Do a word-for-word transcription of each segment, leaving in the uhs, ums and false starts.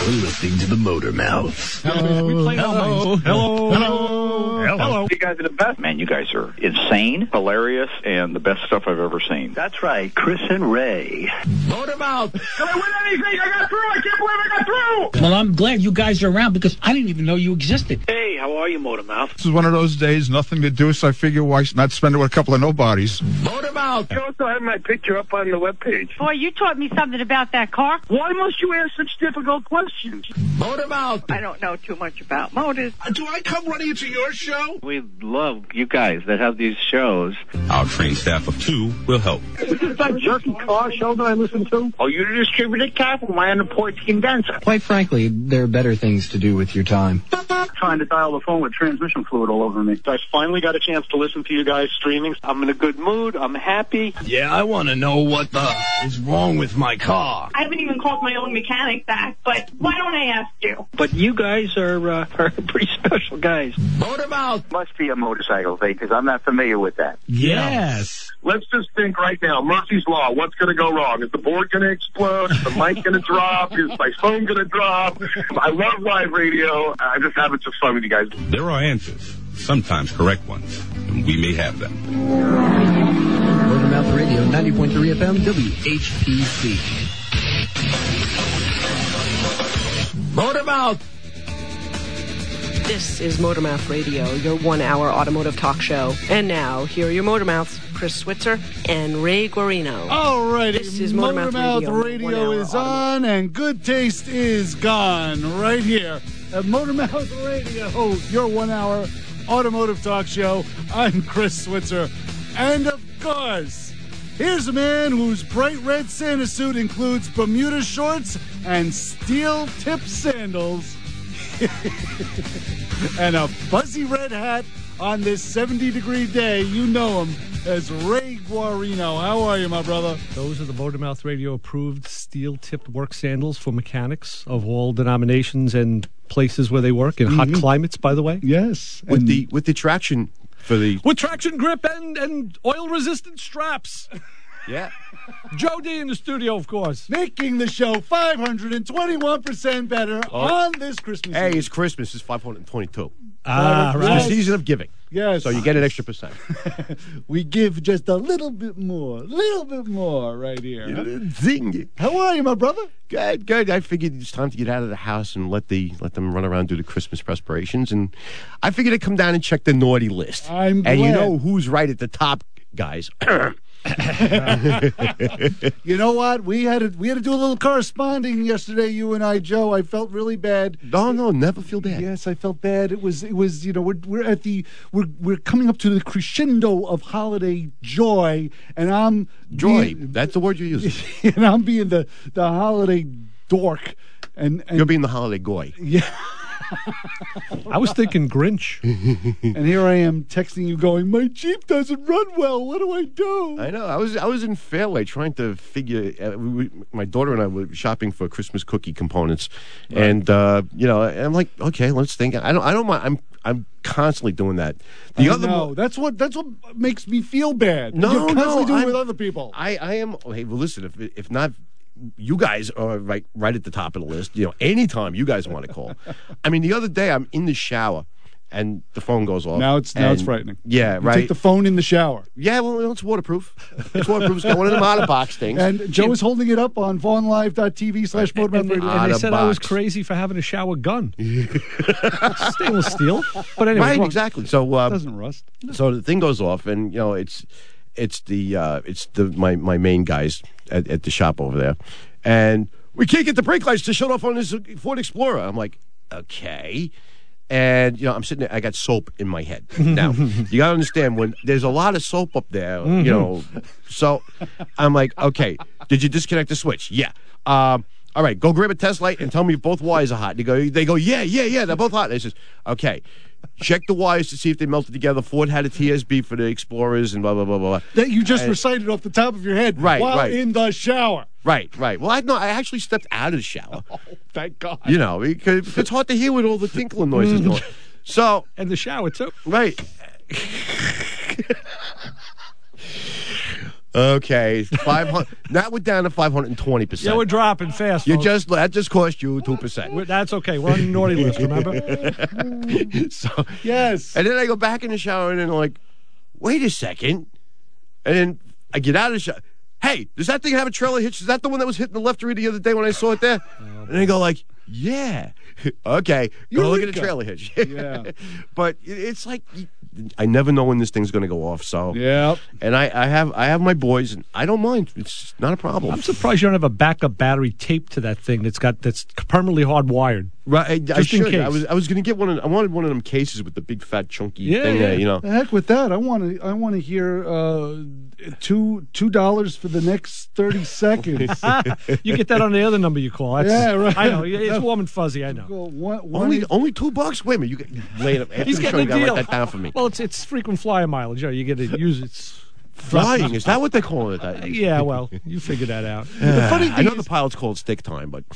You're listening to the Motor Mouth. Hello. We play Hello. Hello. Hello. Hello. Hello. You guys are the best. Man, you guys are insane, hilarious, and the best stuff I've ever seen. That's right, Chris and Ray. Motor Mouth. Can I win anything? I got through. I can't believe I got through. Well, I'm glad you guys are around because I didn't even know you existed. Hey, how are you, Motor Mouth? This is one of those days, nothing to do, so I figure why not spend it with a couple of nobodies. Motor Mouth. You also have my picture up on the webpage. Boy, you taught me something about that car. Why must you ask such difficult questions? Motor Mouth. I don't know too much about motors. Do I come running into your show? We love you guys that have these shows. Our trained staff of two will help. Is this that jerky car show that I listen to? Oh, you distributed capital. Am I on the porch condenser? Quite frankly, there are better things to do with your time. Trying to dial the phone with transmission fluid all over me. I finally got a chance to listen to you guys streaming. I'm in a good mood. I'm happy. Yeah, I want to know what the is wrong with my car. I haven't even called my own mechanic back, but why don't I ask you? But you guys are, uh, are pretty special guys. Motor Mouth. Must be a motorcycle thing, because I'm not familiar with that. Yes. Let's just think right now, Murphy's Law, what's going to go wrong? Is the board going to explode? Is the mic going to drop? Is my phone going to drop? I love live radio. I just have it just fun with you guys. There are answers, sometimes correct ones, and we may have them. Motormouth Radio, ninety point three F M, W H P C. Motor Mouth. This is Motormouth Radio, your one-hour automotive talk show. And now, here are your Motormouths, Chris Switzer and Ray Guarino. All right, This is Motormouth, Motormouth Radio, Radio, is on, and good taste is gone right here at Motormouth Radio, your one-hour automotive talk show. I'm Chris Switzer, and of course, here's a man whose bright red Santa suit includes Bermuda shorts and steel-tip sandals. And a fuzzy red hat on this seventy-degree day. You know him as Ray Guarino. How are you, my brother? Those are the Motormouth Radio approved steel-tipped work sandals for mechanics of all denominations and places where they work in hot Mhm. climates, by the way. Yes. With and the with the traction for the With traction grip and, and oil-resistant straps. yeah. Joe D in the studio, of course. making the show five hundred twenty-one percent better on this Christmas Hey, Eve. it's Christmas. It's five hundred twenty-two. Ah, Uh, It's right. the season of giving. Yes. So you get an extra percent. We give just a little bit more, little bit more right here. Zing. How are you, my brother? Good, good. I figured it's time to get out of the house and let the let them run around do the Christmas preparations. And I figured I'd come down and check the naughty list. I'm and you glad. know who's right at the top, guys. You know what? We had to we had to do a little corresponding yesterday, you and I, Joe. I felt really bad. No, no, never feel bad. Yes, I felt bad. It was it was you know we're we're at the we're we're coming up to the crescendo of holiday joy, and I'm Joy. being- That's the word you're using. and I'm being the the holiday dork, and, and You're being the holiday goy. yeah. I was thinking Grinch. And here I am texting you, going, my Jeep doesn't run well. What do I do? I know. I was I was in Fairway trying to figure. Uh, we, my daughter and I were shopping for Christmas cookie components, and uh, you know, and I'm like, okay, let's think. I don't. I don't mind. I'm I'm constantly doing that. The I other know. mo- that's what that's what makes me feel bad. No, You're constantly no, doing it I'm- with other people. I I am. Hey, well, listen. If if not. You guys are right, right at the top of the list. You know, anytime you guys want to call. I mean, the other day I'm in the shower, and the phone goes off. Now it's now it's and- frightening. Yeah, You right. take the phone in the shower. Yeah, well, it's waterproof. It's waterproof. It's got one of them out of box things. And Joe is holding it up on vaughan live dot t v slash And, motormouth and, radio. and Out they of said I was box. crazy for having a shower gun. It's stainless steel. But anyway, Right, go on. exactly. So, uh, It doesn't rust. so the thing goes off, and you know, it's it's the uh, it's the my my main guys at, at the shop over there, and we can't get the brake lights to shut off on this Ford Explorer. I'm like, okay. And, you know, I'm sitting there, I got soap in my head. Now, you got to understand, when there's a lot of soap up there, Mm-hmm. you know, so I'm like, okay, did you disconnect the switch? Yeah. Um, all right, go grab a test light and tell me if both wires are hot. And they go, they go, yeah, yeah, yeah, they're both hot. And I says, okay, check the wires to see if they melted together. Ford had a T S B for the Explorers and blah, blah, blah, blah. That you just And- recited off the top of your head Right, while right. in the shower. Right, right. Well, I no, I actually stepped out of the shower. Oh, thank God. You know, because it's hard to hear with all the tinkling noises going. So, And the shower, too. right. Okay, five hundred. Now we're down to five hundred and twenty percent. Yeah, we're dropping fast. You folks. just that just cost you two percent. We're- That's okay. We're on the naughty list. Remember? So Yes. and then I go back in the shower and then I'm like, wait a second, and then I get out of the shower. Hey, does that thing have a trailer hitch? Is that the one that was hitting the left rear the other day when I saw it there? And they go like, yeah. Okay, go look at the Eureka. trailer hitch. Yeah. But it- it's like I never know when this thing's going to go off. So Yeah. and I, I have I have my boys, and I don't mind. It's not a problem. I'm surprised you don't have a backup battery taped to that thing that's got that's permanently hardwired. Right, I, I Just in should. case. I was I was going to get one. Of, I wanted one of them cases with the big fat chunky Yeah, thing yeah. there. You know. The heck with that. I want to. I want to hear uh, two two dollars for the next thirty seconds. You get that on the other number you call. That's, Yeah, right. I know. It's warm and fuzzy. I know. Go one, one Only only two bucks. Wait a minute. You get lay it up. After He's the show, getting you a gotta deal. write that down for me. Well, it's it's frequent flyer mileage. You know, you get to use it. Flying, is that what they call it? That, Yeah, well, you figure that out. the funny I thing know is- the pilots call it stick time, but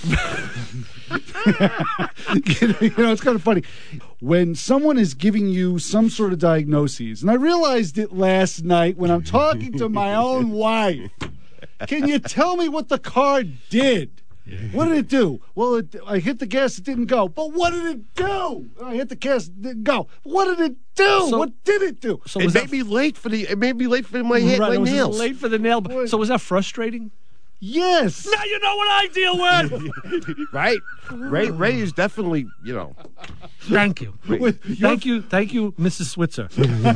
you know, it's kind of funny when someone is giving you some sort of diagnoses, and I realized it last night when I'm talking to my own wife. Can you tell me what the car did? What did it do? Well, it, I hit the gas, it didn't go. But what did it do? I hit the gas, it didn't go. What did it do? So- what did it do? So it was made that me late for the. It made me late for my hit, right, my it was nails. late for the nail? So was that frustrating? Yes. Now you know what I deal with. Right? Ray Ray is definitely, you know. Thank you. Thank you. Thank you, Missus Switzer.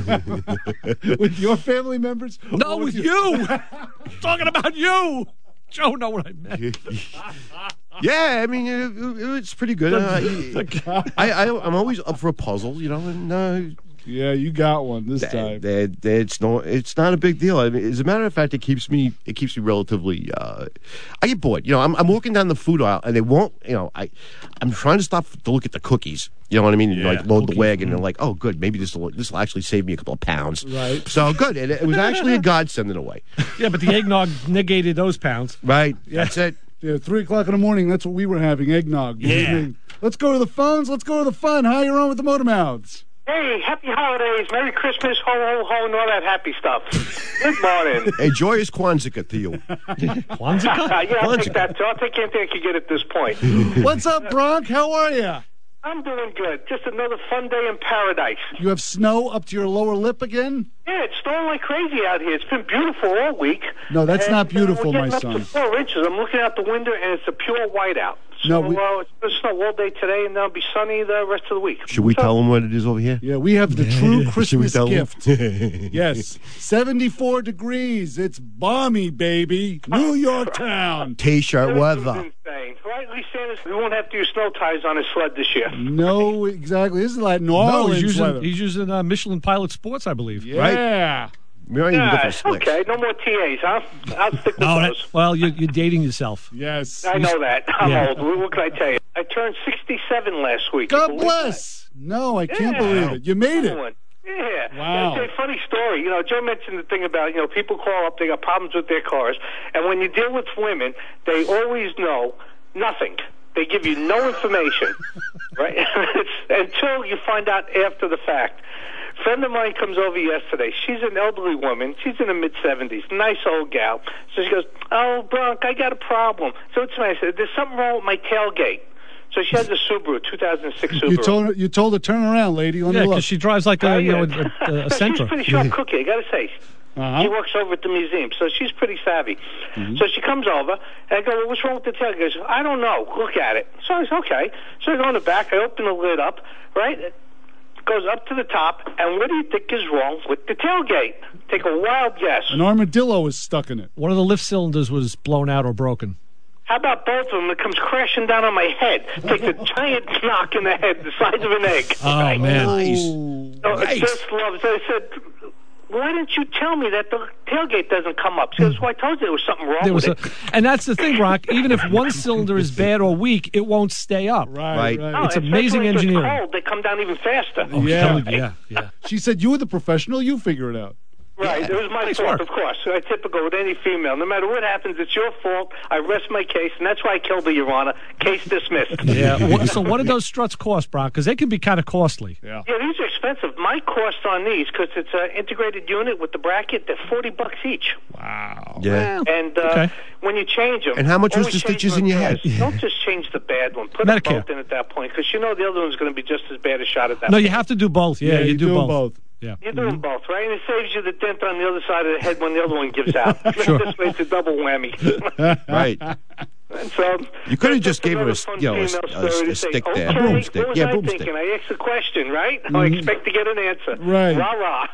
With your family members? No, Or with you. Talking about you. Joe, know what I meant. Yeah, I mean, it, it, it's pretty good. Uh, I, I, I'm always up for a puzzle, you know, and uh, Yeah, you got one this that, time. that, that it's no, it's not a big deal. I mean, as a matter of fact, it keeps me, it keeps me relatively. Uh, I get bored. You know, I'm, I'm walking down the food aisle, and they won't. You know, I, I'm trying to stop to look at the cookies. You know what I mean? Yeah, like load cookies. the wagon, and they're like, oh, good, maybe this will this will actually save me a couple of pounds. Right. So good. It, it was actually a godsend in a way. Yeah, but the eggnog negated those pounds. Right. That's it. Yeah, three o'clock in the morning. That's what we were having, eggnog. Yeah. Let's go to the phones. Let's go to the fun. Hi, you're on with the Motor Mouths. Hey, happy holidays, Merry Christmas, ho, ho, ho, and all that happy stuff. Good morning. A joyous Kwanzaa to you. Kwanzaa? yeah, I'll take that, too. I'll take anything I can get at this point. What's up, Bronk? How are you? I'm doing good. Just another fun day in paradise. You have snow up to your lower lip again? Yeah, it's snowing like crazy out here. It's been beautiful all week. No, that's And, not beautiful, uh, we're my getting up son. to four inches. I'm looking out the window, and it's a pure whiteout. So No, we- uh, it's going to snow all day today, and it'll be sunny the rest of the week. Should we So- tell them what it is over here? Yeah, we have the true Christmas tell 'em? gift. Yes. seventy-four degrees. It's balmy, baby. New York town. T-shirt This weather. is insane. Right, Lee Sanders? We won't have to use snow tires on his sled this year. No, exactly. This is like New No, Orleans he's using weather. he's using uh, Michelin Pilot Sports, I believe. Yeah. We don't even go for Yeah, slicks. okay, no more T As, huh? I'll stick with No, that, those. well, you're, you're dating yourself. Yes. I know that. I'm Yeah. old. What can I tell you? I turned sixty-seven last week. You God believe bless. No, I can't Yeah. believe it. You made it. that? Yeah. Wow. It's a funny story. You know, Joe mentioned the thing about, you know, people call up, they got problems with their cars. And when you deal with women, they always know nothing. They give you no information, right? It's, until you find out after the fact. A friend of mine comes over yesterday. She's an elderly woman. She's in the mid-seventies. Nice old gal. So she goes, oh, Bronk, I got a problem. So it's nice. I said, there's something wrong with my tailgate. So she has a Subaru, two thousand six Subaru. You told her, you told her turn around, lady. Let Yeah, me look. because she drives like a, Oh, you know, yeah. a, a, a So Sentra. she's pretty sharp cookie, I got to say. Uh-huh. She works over at the museum, so she's pretty savvy. Mm-hmm. So she comes over, and I go, well, what's wrong with the tailgate? She goes, I don't know. Look at it. So I said, okay. So I go in the back. I open the lid up, right? It goes up to the top, and what do you think is wrong with the tailgate? Take a wild guess. An armadillo is stuck in it. One of the lift cylinders was blown out or broken. How about both of them? It comes crashing down on my head. Takes a giant knock in the head, the size of an egg. Oh, Right? man. So I just love it. So I said, why didn't you tell me that the tailgate doesn't come up? She goes, well, I told you there was something wrong There was with a, it. and that's the thing, Brock. Even if one cylinder is bad or weak, it won't stay up. Right, Right. right. No, It's especially amazing when it's engineering. cold, they come down even faster. Oh, Yeah. yeah, yeah, yeah. She said, you were the professional. You figure it out. Right, Yeah. it was my Nice fault, work. of course. I typical with any female. No matter what happens, it's your fault. I rest my case, and that's why I killed her, Your Honor. Case dismissed. Yeah. What, so what do those struts cost, Brock? Because they can be kind of costly. Yeah. Yeah, these are expensive. My cost on these, because it's an integrated unit with the bracket, they're forty bucks each. Wow. Yeah. And uh, Okay. when you change them... And how much was always the change stitches them in your twice. head? Don't just change the bad one. Put them Medicare. both in at that point, because you know the other one's going to be just as bad a shot at that No, point. you have to do both. Yeah, you, do them both. both. Yeah. You do them both, right? And it saves you the dent on the other side of the head when the other one gives out. Sure. This way it's a double whammy. Right. And so, You could have that's just gave her a, another s- fun you know, a, female s- a s- story a to say, stick there. okay, A broomstick. What was Yeah, I broomstick. thinking? I asked a question, right? I expect to get an answer. Right. Rah, rah.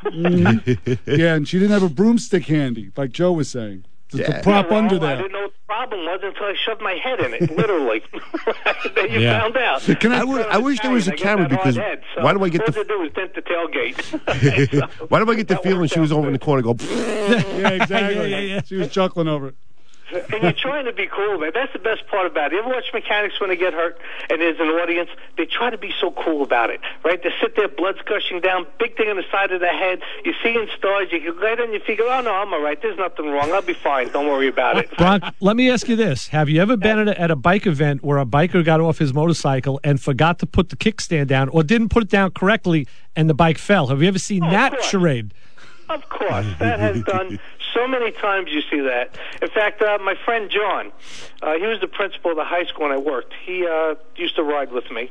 Yeah, and she didn't have a broomstick handy, like Joe was saying. To, to Yeah. prop Yeah, under well, I there. didn't know what the problem was until I shoved my head in it, literally. Then you Yeah. found out. Can I- I would- I wish there was a I got camera that hard because head, so why do I get all the- to do is dent the tailgate. So, Why do I get the that feeling worked she was out over in the good. corner go, Yeah, exactly. Yeah, yeah, yeah. She was chuckling over it. And you're trying to be cool, man. That's the best part about it. You ever watch mechanics when they get hurt and there's an audience? They try to be so cool about it, right? They sit there, blood's gushing down, big thing on the side of the head. You're seeing stars. You can lay down your feet, go, oh, no, I'm all right. There's nothing wrong. I'll be fine. Don't worry about it. Brock, let me ask you this. Have you ever been at a, at a bike event where a biker got off his motorcycle and forgot to put the kickstand down or didn't put it down correctly and the bike fell? Have you ever seen Oh, of that course. charade? Of course. That has done so many times you see that. In fact, uh, my friend John, uh, he was the principal of the high school when I worked. He uh, used to ride with me.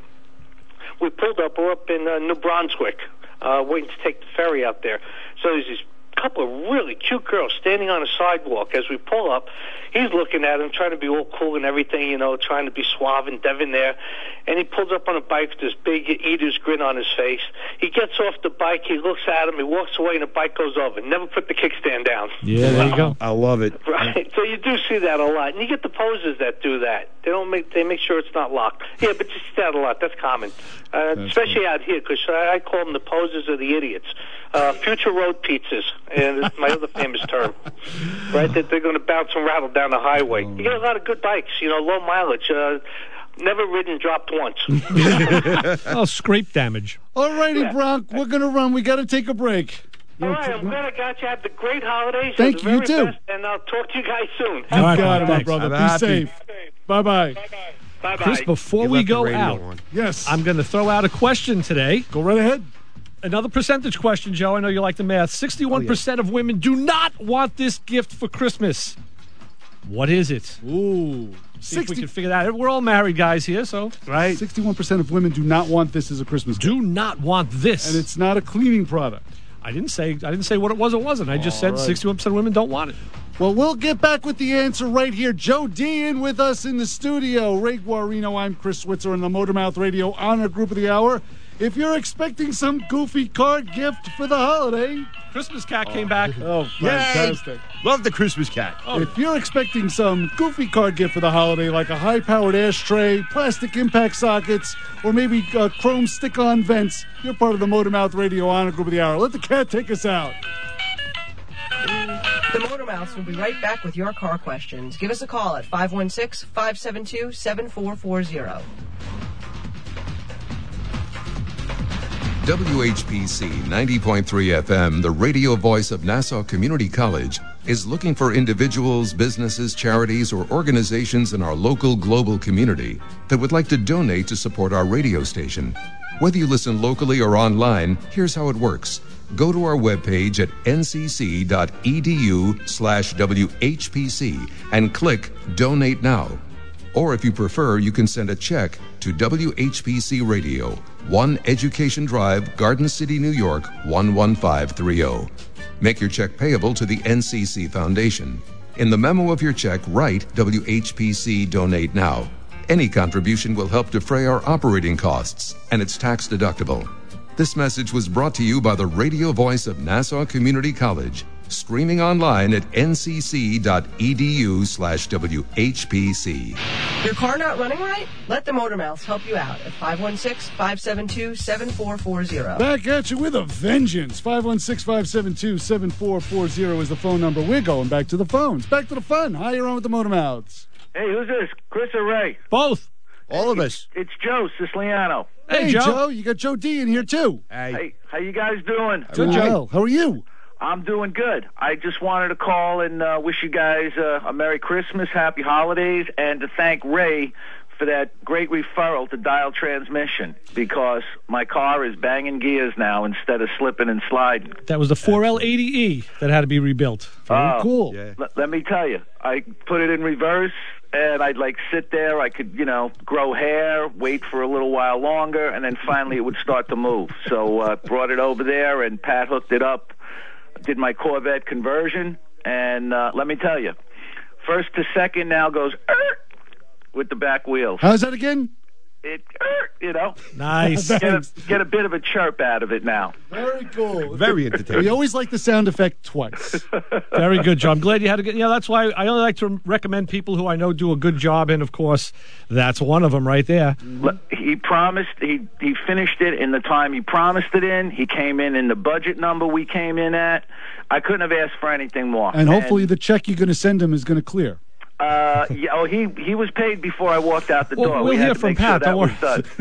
We pulled up. We're up in uh, New Brunswick, uh, waiting to take the ferry out there. So there's these couple of really cute girls standing on a sidewalk. As we pull up, he's looking at them, trying to be all cool and everything, you know, trying to be suave and debonair. And he pulls up on a bike with this big eater's grin on his face. He gets off the bike, he looks at him, he walks away, and the bike goes over. Never put the kickstand down. Yeah, there you go. I love it. Right, so you do see that a lot, and you get the posers that do that. They don't make they make sure it's not locked. Yeah, but you see that a lot. That's common, uh, That's especially out here, because I, I call them the posers or the idiots. Uh, future road pizzas, and it's my other famous term, right? That they're going to bounce and rattle down the highway. You get a lot of good bikes, you know, low mileage. Uh, never ridden, dropped once. Oh, scrape damage. All righty, Yeah. Brock, we're going to run. We got to take a break. All right, I'm glad I got you. Have the great holidays. Thank the you, very too. Best, and I'll talk to you guys soon. You All right, got it, my thanks. brother. I'm Be happy. safe. Bye-bye. Bye-bye. Chris, before You we left the go radio out, on. Yes. I'm going to throw out a question today. Go right ahead. Another percentage question, Joe. I know you like the math. sixty-one percent of women do not want this gift for Christmas. What is it? Ooh. See if we can figure that out. We're all married guys here, so. Right? sixty-one percent of women do not want this as a Christmas gift. Do not want this. And it's not a cleaning product. I didn't say I didn't say what it was or wasn't. I just All said right. sixty-one percent of women don't want it. Well, we'll get back with the answer right here. Joe Dean with us in the studio. Ray Guarino, I'm Chris Switzer in the Motormouth Radio Honor Group of the Hour. If you're expecting some goofy card gift for the holiday, Christmas cat came back. oh, fantastic. Love the Christmas cat. If you're expecting some goofy card gift for the holiday, like a high-powered ashtray, plastic impact sockets, or maybe uh, chrome stick-on vents, you're part of the Motormouth Radio Honor Group of the Hour. Let the cat take us out. The Motormouths will be right back with your car questions. Give us a call at five one six, five seven two, seven four four zero. W H P C ninety point three F M, the radio voice of Nassau Community College, is looking for individuals, businesses, charities, or organizations in our local global community that would like to donate to support our radio station. Whether you listen locally or online, here's how it works. Go to our webpage at n c c dot e d u slash W H P C and click Donate Now. Or if you prefer, you can send a check to W H P C Radio, one Education Drive, Garden City, New York, one one five three zero. Make your check payable to the N C C Foundation. In the memo of your check, write W H P C Donate Now. Any contribution will help defray our operating costs, and it's tax deductible. This message was brought to you by the radio voice of Nassau Community College, streaming online at n c c dot e d u slash W H P C. Your car not running right? Let the Motormouths help you out at five one six, five seven two, seven four four zero. Back at you with a vengeance. five one six, five seven two, seven four four zero is the phone number. We're going back to the phones. Back to the fun. Hi, you're on with the Motormouths. Hey, who's this? Chris or Ray? Both. All of us. It's Joe Siciliano. Hey, Hey, Joe. Joe. You got Joe D in here, too. Hey. Hey, how you guys doing? Good, Joe. How are you? I'm doing good. I just wanted to call and uh, wish you guys uh, a Merry Christmas, Happy Holidays, and to thank Ray for that great referral to Dial Transmission, because my car is banging gears now instead of slipping and sliding. That was the four L eighty E that had to be rebuilt. Very Oh, cool. Yeah. L- let me tell you, I put it in reverse, and I'd like sit there. I could, you know, grow hair, wait for a little while longer, and then finally it would start to move. So uh, brought it over there, and Pat hooked it up, did my Corvette conversion, and uh, let me tell you, first to second now goes er, with the back wheels. How's that again? It, er, you know, Nice. get a, get a bit of a chirp out of it now. Very cool. Very We entertaining. always like the sound effect twice. Very good, Joe. I'm glad you had a good. Yeah, that's why I only like to recommend people who I know do a good job, and of course, that's one of them right there. L- He promised, he he finished it in the time he promised it in. He came in in the budget number we came in at. I couldn't have asked for anything more. And hopefully the check you're going to send him is going to clear. Uh, yeah, oh, he he was paid before I walked out the Well, door. we'll we had hear to from make Pat, Sure don't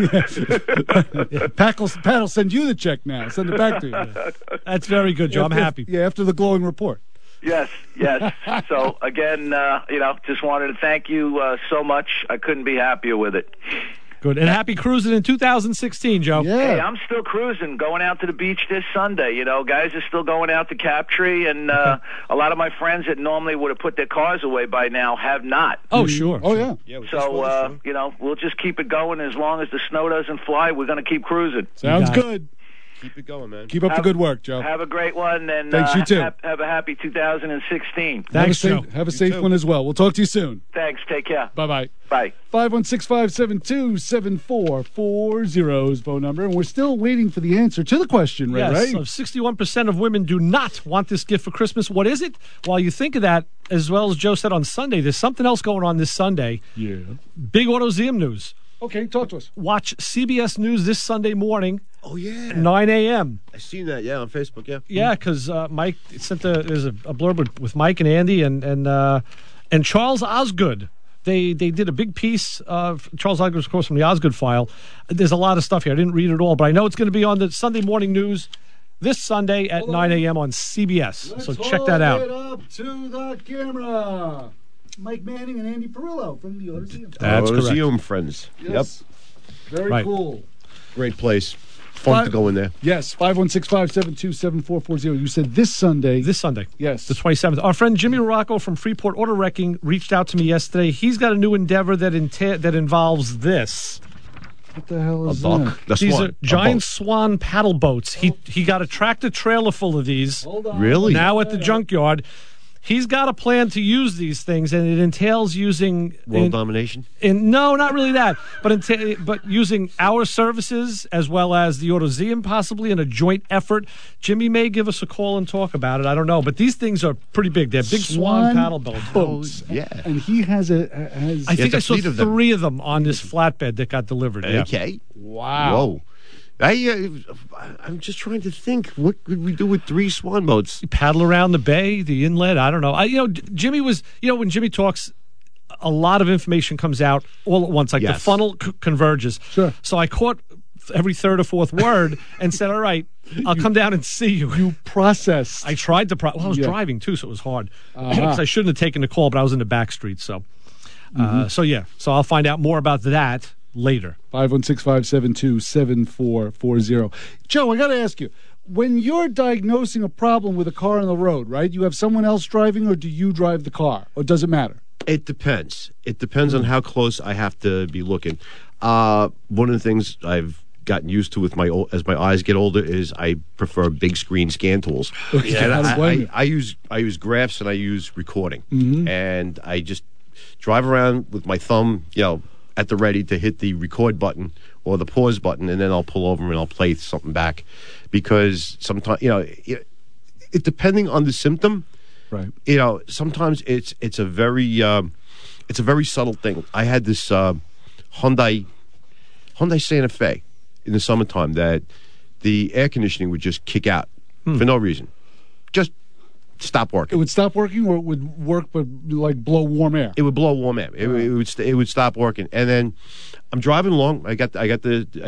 that was done. Pat will, Pat will send you the check now. Send it back to you. That's very good, Joe. I'm After- happy. Yeah, after the glowing report. Yes, yes. So again, uh, you know, just wanted to thank you uh, so much. I couldn't be happier with it. Good. And happy cruising in two thousand sixteen, Joe. Hey, I'm still cruising, going out to the beach this Sunday. You know, guys are still going out to Captree, and uh, a lot of my friends that normally would have put their cars away by now have not. Oh, sure. Oh, yeah. Yeah, with this So, weather, uh, sure. you know, we'll just keep it going as long as the snow doesn't fly. We're going to keep cruising. Sounds got it. good. Keep it going, man. Keep up the Have- good work, Joe. Have a great one, and Thanks, uh, you too. Have, have a happy two thousand sixteen. Thanks, have a Joe. safe, have a safe one as well. We'll talk to you soon. Thanks. Take care. Bye-bye. Bye. five one six, five seven two, seven four four zero is phone number, and we're still waiting for the answer to the question, Ray, Yes, right? so sixty-one percent of women do not want this gift for Christmas. What is it? While you think of that, as well as Joe said on Sunday, there's something else going on this Sunday. Yeah. Big AutoZeum news. Okay, talk to us. Watch C B S News this Sunday morning, Oh, yeah. nine a.m. I seen that, yeah, on Facebook, yeah. Yeah, because uh, Mike sent a there's a, a blurb with, with Mike and Andy and and uh, and Charles Osgood. They they did a big piece of Charles Osgood, of course, from the Osgood file. There's a lot of stuff here. I didn't read it all, but I know it's going to be on the Sunday morning news this Sunday at nine a.m. on C B S. Let's so check that out. hold it up to the camera. Mike Manning and Andy Perillo from the AutoZeum. That's correct. AutoZeum friends. Yes. Very Right. cool. Yep. Great place. Fun Five- to go in there. Yes, five one six, five seven two, seven four four zero. You said this Sunday. This Sunday. Yes. The twenty-seventh. Our friend Jimmy Rocco from Freeport Auto Wrecking reached out to me yesterday. He's got a new endeavor that enta- that involves this. What the hell A is buck. that? The These swan. are A giant boat. swan paddle boats. He he got a tractor trailer full of these. Hold on. Really? Now at the junkyard. He's got a plan to use these things, and it entails using World in, domination? in no, not really that, but enta- but using our services as well as the AutoZeum possibly in a joint effort. Jimmy may give us a call and talk about it. I don't know, but these things are pretty big. They're big swan, paddle boats. boats. Oh, yeah. And he has a has. I think a I saw fleet of them. three of them on this flatbed that got delivered. Yeah. Okay. Wow. Whoa. I, uh, I'm just trying to think. What could we do with three swan boats? Paddle around the bay, the inlet. I don't know. I, you know, J- Jimmy was, you know, when Jimmy talks, a lot of information comes out all at once. Like the Yes. funnel c- converges. Sure. So I caught every third or fourth word and said, "All right, I'll come down and see you." You processed. I tried to. Pro- well, I was Yeah. driving too, so it was hard. Uh-huh. Because I shouldn't have taken the call, but I was in the back street. So, uh, Mhm. so yeah. So I'll find out more about that later. five one six, five seven two, seven four four zero. Joe, I got to ask you, when you're diagnosing a problem with a car on the road, right, you have someone else driving or do you drive the car? Or does it matter? It depends. It depends on how close I have to be looking. Uh, one of the things I've gotten used to with my ol- as my eyes get older is I prefer big screen scan tools. Okay, And I don't I, blame I, you. I use I use graphs and I use recording, Mhm. and I just drive around with my thumb, you know, at the ready to hit the record button or the pause button, and then I'll pull over and I'll play something back, because sometimes you know, it, it depending on the symptom. Right. You know, sometimes it's it's a very um, it's a very subtle thing. I had this uh, Hyundai Hyundai Santa Fe in the summertime that the air conditioning would just kick out for no reason, just stop It working. would stop working or it would work but like blow warm air? It would blow warm air. It, it would st- it would stop working, and then I'm driving along. I got I got the I got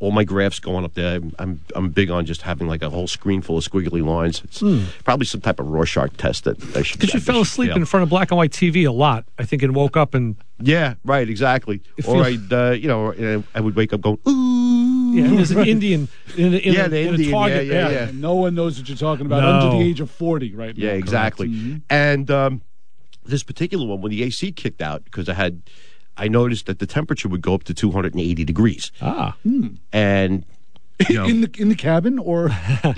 all my graphs going up there. I'm, I'm I'm big on just having like a whole screen full of squiggly lines. It's Hmm. probably some type of Rorschach test that I should. Because you I fell should asleep fail. in front of black and white T V a lot, I think, and woke up and Yeah, right, exactly. If Or you- I'd, uh, you know, uh, I would wake up going, ooh. yeah, and there's an Indian in, a, in, Yeah, a, the in Indian, a target. yeah, yeah, yeah. And no one knows what you're talking about No. under the age of forty right now. Yeah, correct? exactly. Mhm. And um, this particular one, when the A C kicked out, because I had, I noticed that the temperature would go up to two hundred eighty degrees. Ah. And, you know, In the in the cabin or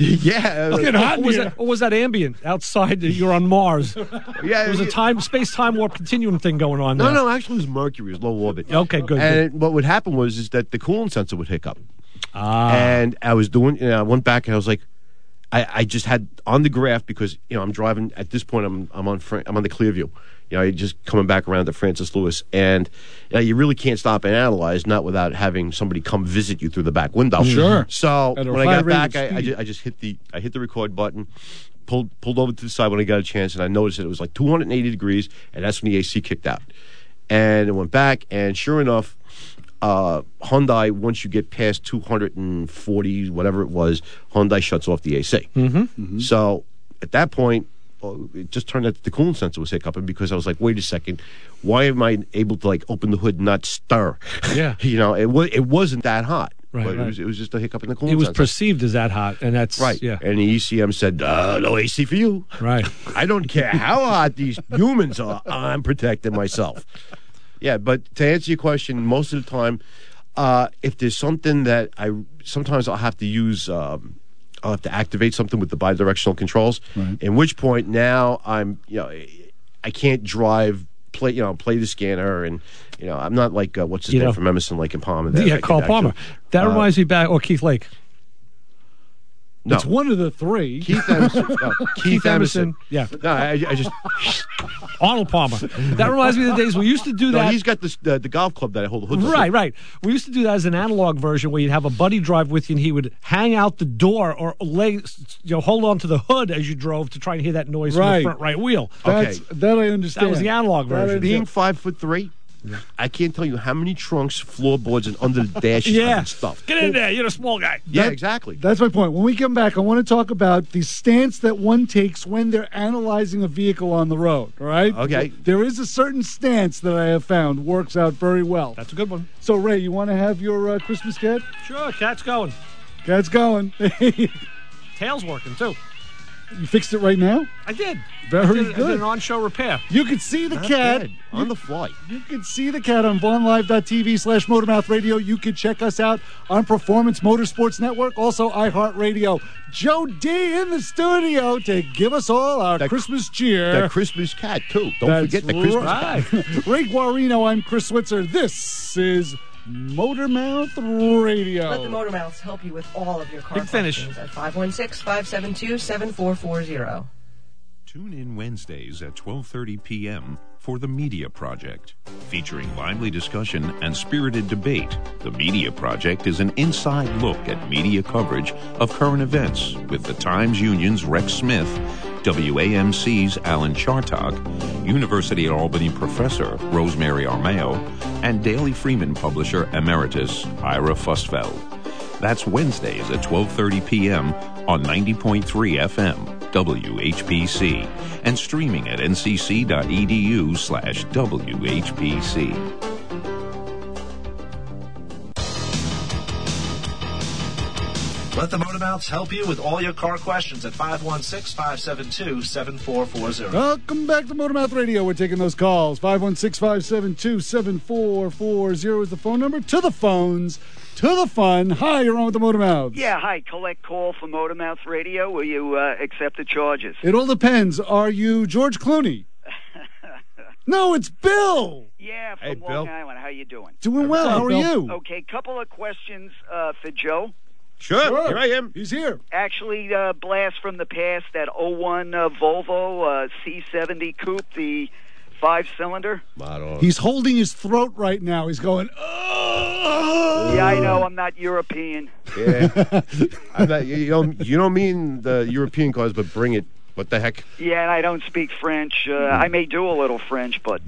yeah. It's getting hot Or in was, here. that, or was that ambient outside? You're on Mars. Yeah, There was a yeah. time, space time warp continuum thing going on No, there. no, actually it was Mercury. It was low orbit. Okay, good. And good. what would happen was is that the coolant sensor would hiccup. Ah. And I was doing, you know, I went back and I was like, I, I just had on the graph because, you know, I'm driving, at this point, I'm I'm on Fran- I'm on the Clearview. You know, you're just coming back around to Francis Lewis. And you know, you really can't stop and analyze, not without having somebody come visit you through the back window. Sure. So At a when I high got rate back, of I, I, speed. just, I just hit the I hit the record button, pulled pulled over to the side when I got a chance, and I noticed that it was like two hundred eighty degrees, and that's when the A C kicked out. And it went back, and sure enough, uh, Hyundai, once you get past two hundred forty, whatever it was, Hyundai shuts off the A C. Mm-hmm. So at that point, well, it just turned out that the coolant sensor was hiccuping because I was like, wait a second, why am I able to like open the hood and not stir? Yeah. You know, it, was, it wasn't that hot. Right, but right. It, was, it was just a hiccup in the coolant It was sensor. perceived as that hot, and that's Right. Yeah. And the E C M said, uh, no A C for you. Right. I don't care how hot these humans are. I'm protecting myself. Yeah, but to answer your question, most of the time, uh, if there's something that I sometimes I'll have to use, um, I'll have to activate something with the bidirectional controls. Right. In which point now I'm, you know, I can't drive, play, you know, play the scanner, and you know, I'm not like uh, what's his You name know. from Emerson, Lake and Palmer. that I Yeah, could Carl actually- Palmer. That uh, reminds me back, or Keith Lake. No. It's one of the three. Keith Emerson. No, Keith, Keith Emerson. Emerson. Yeah. No, I, I just. Arnold Palmer. That reminds me of the days we used to do No, that. he's got this, the, the golf club that I hold the hood. to. Right, right. We used to do that as an analog version where you'd have a buddy drive with you and he would hang out the door or lay, you know, hold on to the hood as you drove to try and hear that noise from Right. the front right wheel. That's, Okay. That I understand. That was the analog That I version. Being understand. five foot three, I can't tell you how many trunks, floorboards, and under the dashes Yeah. and stuff. Get in there. You're a small guy. Yeah, That- exactly. That's my point. When we come back, I want to talk about the stance that one takes when they're analyzing a vehicle on the road. All right? Okay. There is a certain stance that I have found works out very well. That's a good one. So, Ray, you want to have your uh, Christmas cat? Sure, cat's going. Cat's going. You Tail's working, too. fixed it right now? I did. Very I did, I did good. an on-show repair. You can see the Not cat. bad. On the fly. You can see the cat on VonLive.tv slash Motormouth Radio. You can check us out on Performance Motorsports Network, also iHeartRadio. Joe D in the studio to give us all our That- Christmas cheer. That Christmas cat, too. Don't That's forget the Christmas right. cat. Ray Guarino, I'm Chris Switzer. This is Motormouth Radio. Let the Motormouths help you with all of your car Big finish. questions at five one six, five seven two, seven four four zero. Tune in Wednesdays at twelve thirty p.m. for The Media Project. Featuring lively discussion and spirited debate, The Media Project is an inside look at media coverage of current events with the Times Union's Rex Smith, W A M C's Alan Chartock, University at Albany professor Rosemary Armao, and Daily Freeman publisher emeritus Ira Fustfeld. That's Wednesdays at twelve thirty p.m. on ninety point three F M, W H P C, and streaming at ncc.edu slash WHPC. Let the Motormouths help you with all your car questions at five one six, five seven two, seven four four zero. Welcome back to Motormouth Radio. We're taking those calls. five one six, five seven two, seven four four zero is the phone number. To the phones, to the fun. Hi, you're on with the Motormouths. Yeah, hi. Collect call for Motormouth Radio. Will you uh, accept the charges? It all depends. Are you George Clooney? No, it's Bill. Yeah, from Hey, Long Bill. Island. How you doing? Doing well. How are Bill. you? Okay, couple of questions uh, for Joe. Sure, Sure. here I am. He's here. Actually, uh, blast from the past, that oh one uh, Volvo uh, C seventy Coupe, the five-cylinder. He's holding his throat right now. He's going, oh. Yeah, I know. I'm not European. Yeah. I'm not, you, don't, you don't mean the European cars, but bring it. What the heck? Yeah, and I don't speak French. Uh, I may do a little French, but...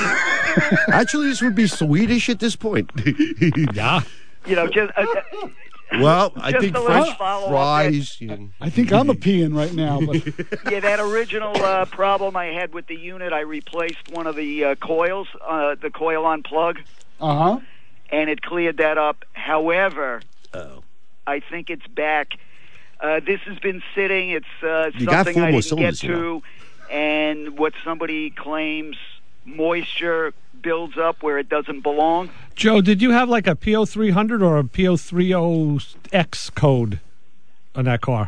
Actually, this would be Swedish at this point. Yeah. You know, just uh, uh, Well, I Just think a little French follow-up fries. I think I'm a peeing right now. But Yeah, that original uh, problem I had with the unit, I replaced one of the uh, coils, uh, the coil on plug, uh huh. and it cleared that up. However, Oh. I think it's back. Uh, this has been sitting. It's uh, You got something four I more didn't get cylinders, you know. to, and what somebody claims moisture builds up where it doesn't belong. Joe, did you have like a P O three hundred or a P O thirty X code on that car?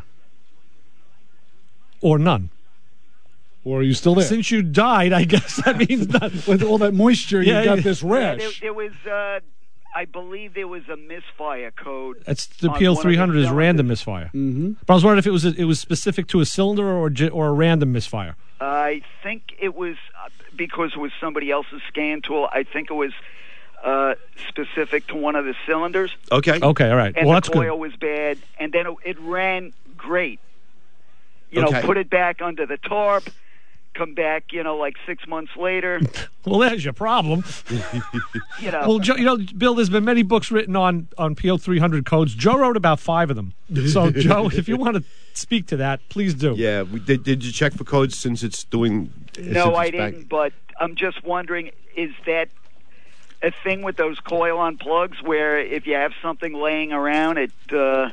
Or none? Or are you still there? Since you died, I guess that means none. With all that moisture, Yeah, you got yeah. this Yeah, rash. there, there was, uh, I believe, there was a misfire code. That's the on P O one of the three hundred is cylinders. random misfire. Mm-hmm. But I was wondering if it was a, it was specific to a cylinder or j- or a random misfire. I think it was uh, because it was somebody else's scan tool. I think it was uh, specific to one of the cylinders. Okay. Okay, all right. And Well, the that's good. coil was bad, and then it, it ran great. You Okay. know, put it back under the tarp, come back, you know, like six months later. Well, there's your problem. You know, Well, Joe, you know, Bill, there's been many books written on, on P O three hundred codes. Joe wrote about five of them. So, Joe, if you want to speak to that, please do. Yeah. We, did, did you check for codes since it's doing? no, since I it's back- didn't. But I'm just wondering, is that a thing with those coil-on plugs where if you have something laying around, it uh,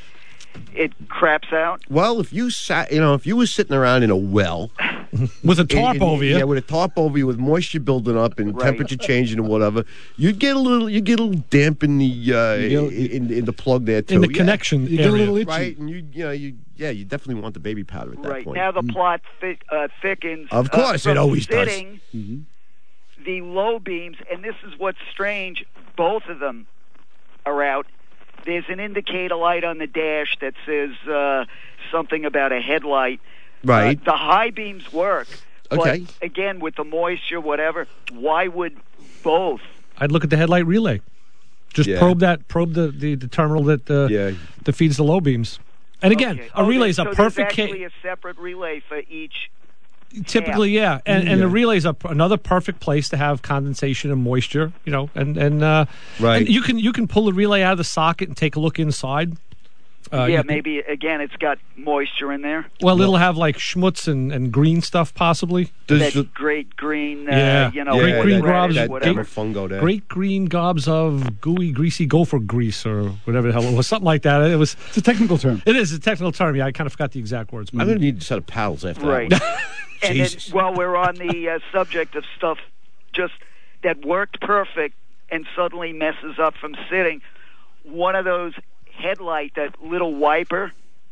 it craps out? Well, if you sat, you know, if you were sitting around in a well with a tarp and- and- over you. yeah, with a tarp over you, with moisture building up and Right. temperature changing and whatever, you'd get a little, you get a little damp in the uh, You get- in, in the plug there too. in the Yeah. connection You get a area. little itchy. right? And you, you know, you, yeah, you definitely want the baby powder at that Right. point. Now the plot thick, uh, thickens. Of course, uh, it from always does. sitting, Mm-hmm. The low beams, and this is what's strange, both of them are out. There's an indicator light on the dash that says uh, something about a headlight. Right. Uh, the high beams work. Okay. But again, with the moisture, whatever, why would both? I'd look at the headlight relay. Just Yeah. probe that, probe the, the, the terminal that uh, Yeah. that feeds the low beams. And again, Okay. a Oh, relay is a so perfect There's case. actually a separate relay for each. Typically, yeah, and and the relay is a, another perfect place to have condensation and moisture, you know, and and uh, Right. and you can you can pull the relay out of the socket and take a look inside. Uh, you yeah, can- maybe again, it's got moisture in there. Well, it'll have like schmutz and, and green stuff possibly. Does That great green, uh, Yeah. you know, Yeah, Great green radish, grobs, that, whatever. that fungo there. Great green gobs of gooey, greasy gopher grease or whatever the hell it was, something like that. It was. It's a technical term. It is a technical term. Yeah, I kind of forgot the exact words. I'm gonna need a set of paddles after Right. that. one. And then, Jesus. while we're on the uh, subject of stuff just that worked perfect and suddenly messes up from sitting, one of those headlight, that little wiper,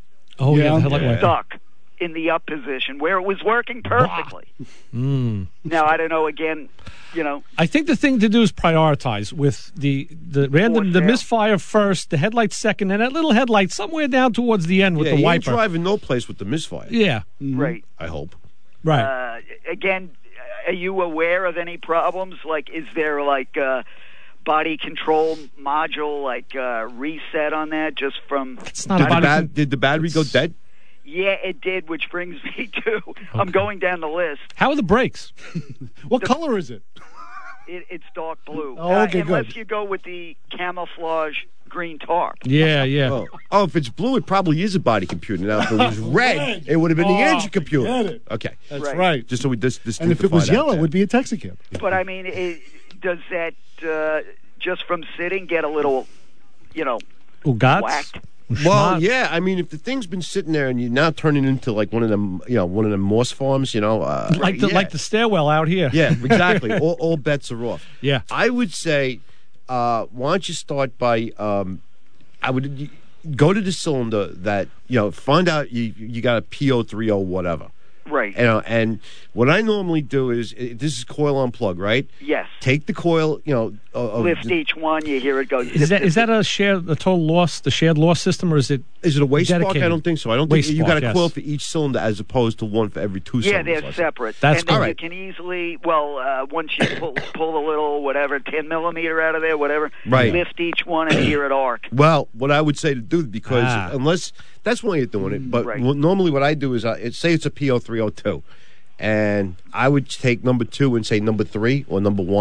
Oh yeah, Yeah. the headlight Yeah. wiper. stuck in the up position where it was working perfectly. Mm. Now, I don't know, again, you know, I think the thing to do is prioritize with the the random the Fourth, yeah. misfire first, the headlight second, and that little headlight somewhere down towards the end with yeah, the he ain't wiper. driving no place with the misfire. Yeah, right. I hope. right. Uh, again, are you aware of any problems? Like, is there like uh, body control module, like uh, reset on that just from... it's not Did a the, body. bat, did the battery go dead? Yeah, it did, which brings me to... I'm going down the list. How are the brakes? What color is it? It, it's dark blue. Oh, okay, uh, unless good. you go with the camouflage green tarp. Yeah, yeah. Oh. oh, if it's blue, it probably is a body computer. Now, if it was red, it would have been the Oh, engine computer. forget it. Okay. That's Right. right. Just so we dis- And if it was distinctify that yellow, it there. would be a Texicab. But, I mean, it, does that, uh, just from sitting, get a little, you know, Ugats? whacked? Well, Schmott. yeah. I mean, if the thing's been sitting there and you're now turning into like one of them, you know, one of them Morse farms, you know, uh, like the yeah. like the stairwell out here. Yeah, exactly. all, all bets are off. Yeah. I would say, uh, why don't you start by, um, I would you, go to the cylinder that, you know, find out you you got a P O thirty whatever. Right. You know, and what I normally do is, uh, this is coil on plug, right? Yes. Take the coil, you know. Uh, Lift each one, you hear it go... Is that is that a shared a total loss, the shared loss system, or is it? Is it a waste spark? dedicated? I don't think so. I don't Waste think you spark, got a yes. coil for each cylinder as opposed to one for every two Yeah, cylinders. they're I think. separate. That's and then cool. you Alright. can easily, well, uh, once you pull, pull the little, whatever, ten millimeter out of there, whatever, Right. lift each one and hear it arc. Well, what I would say to do, because Ah. unless that's one way you're doing it, but Right. what- normally what I do is, uh, it, say it's a P O three oh two, and I would take number two and say number three or number one,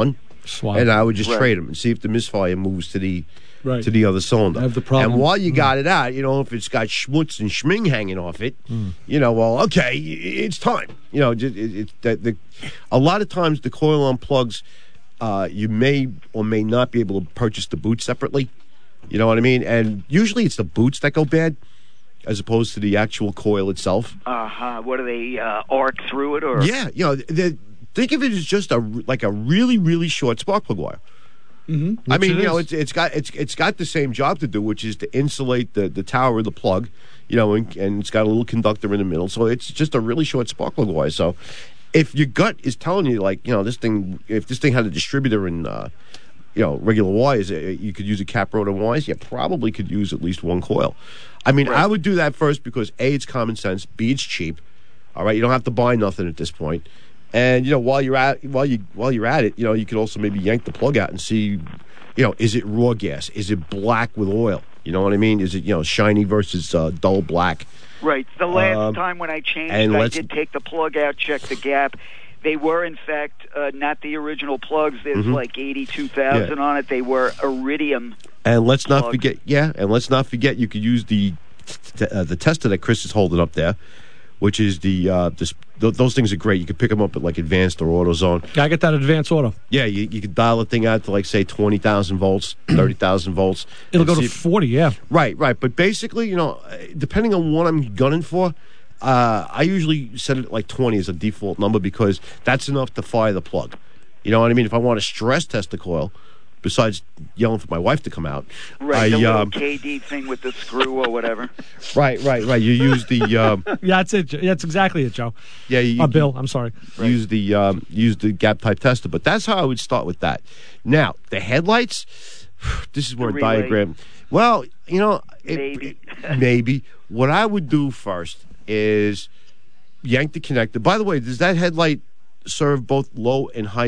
Swap. and I would just Right. trade them and see if the misfire moves to the Right. to the other cylinder. Have the problem. And while you Mm. got it out, you know, if it's got schmutz and schming hanging off it, Mm. you know, well, okay, it's time. You know, it, it, it, that the, a lot of times the coil on plugs, uh, you may or may not be able to purchase the boots separately. You know what I mean? And usually it's the boots that go bad as opposed to the actual coil itself. Uh huh. What do they uh, arc through it or? Yeah, you know, the, think of it as just a like a really really short spark plug wire. Mm-hmm. I mean, you know, it's it's got it's it's got the same job to do, which is to insulate the, the tower of the plug, you know, and, and it's got a little conductor in the middle, so it's just a really short spark plug wire. So, if your gut is telling you, like, you know, this thing, if this thing had a distributor in, uh, you know, regular wires, uh, you could use a cap rotor wires. You probably could use at least one coil. I mean, I would do that first because A, it's common sense. B, it's cheap. All right, you don't have to buy nothing at this point. And you know, while you're at while you while you're at it, you know, you could also maybe yank the plug out and see, you know, is it raw gas? Is it black with oil? You know what I mean? Is it, you know, shiny versus uh, dull black? Right. The last Um, time when I changed, and I let's- did take the plug out, check the gap. They were, in fact, uh, not the original plugs. There's Mhm. like eighty-two thousand Yeah. on it. They were iridium. And let's not Plugs. forget, yeah, and let's not forget, you could use the t- uh, the tester that Chris is holding up there, which is the uh, this, th- those things are great. You can pick them up at like Advanced or AutoZone. Yeah, I get that advance order. Yeah, you, you could dial the thing out to like say twenty thousand volts, thirty thousand volts. It'll and go see to if- forty, yeah. Right, right. But basically, you know, depending on what I'm gunning for, uh, I usually set it at like twenty as a default number because that's enough to fire the plug. You know what I mean? If I want to stress test the coil, besides yelling for my wife to come out, Right. I, the little um, K D thing with the screw or whatever. right, right, right. You use the um, Yeah, that's it. Yeah, that's exactly it, Joe. yeah, you, Uh, Bill, I'm sorry. use the um, use the gap type tester. But that's how I would start with that. Now the headlights. This is where a The relay. diagram. Well, you know, it, Maybe. it- maybe what I would do first is yank the connector. By the way, does that headlight serve both low and high,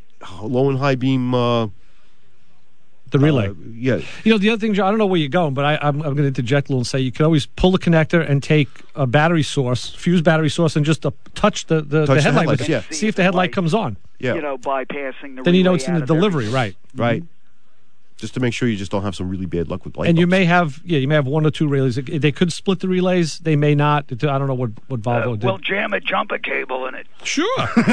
low and high beam? Uh, The relay. uh, yeah. You know, the other thing, Joe, I don't know where you're going, but I, I'm, I'm going to interject a little and say you can always pull the connector and take a battery source, fuse battery source, and just uh, touch the, the, Touch the the headlight. headlights, with yeah. it. See if the headlight comes on. Yeah. You know, bypassing the Then you know relay it's in the out of there. delivery, right? Right. Just to make sure you just don't have some really bad luck with light And you bulbs. may have, yeah, you may have one or two relays. They could split the relays. They may not. I don't know what, what Volvo Uh, did. we'll jam a jumper cable in it. Sure.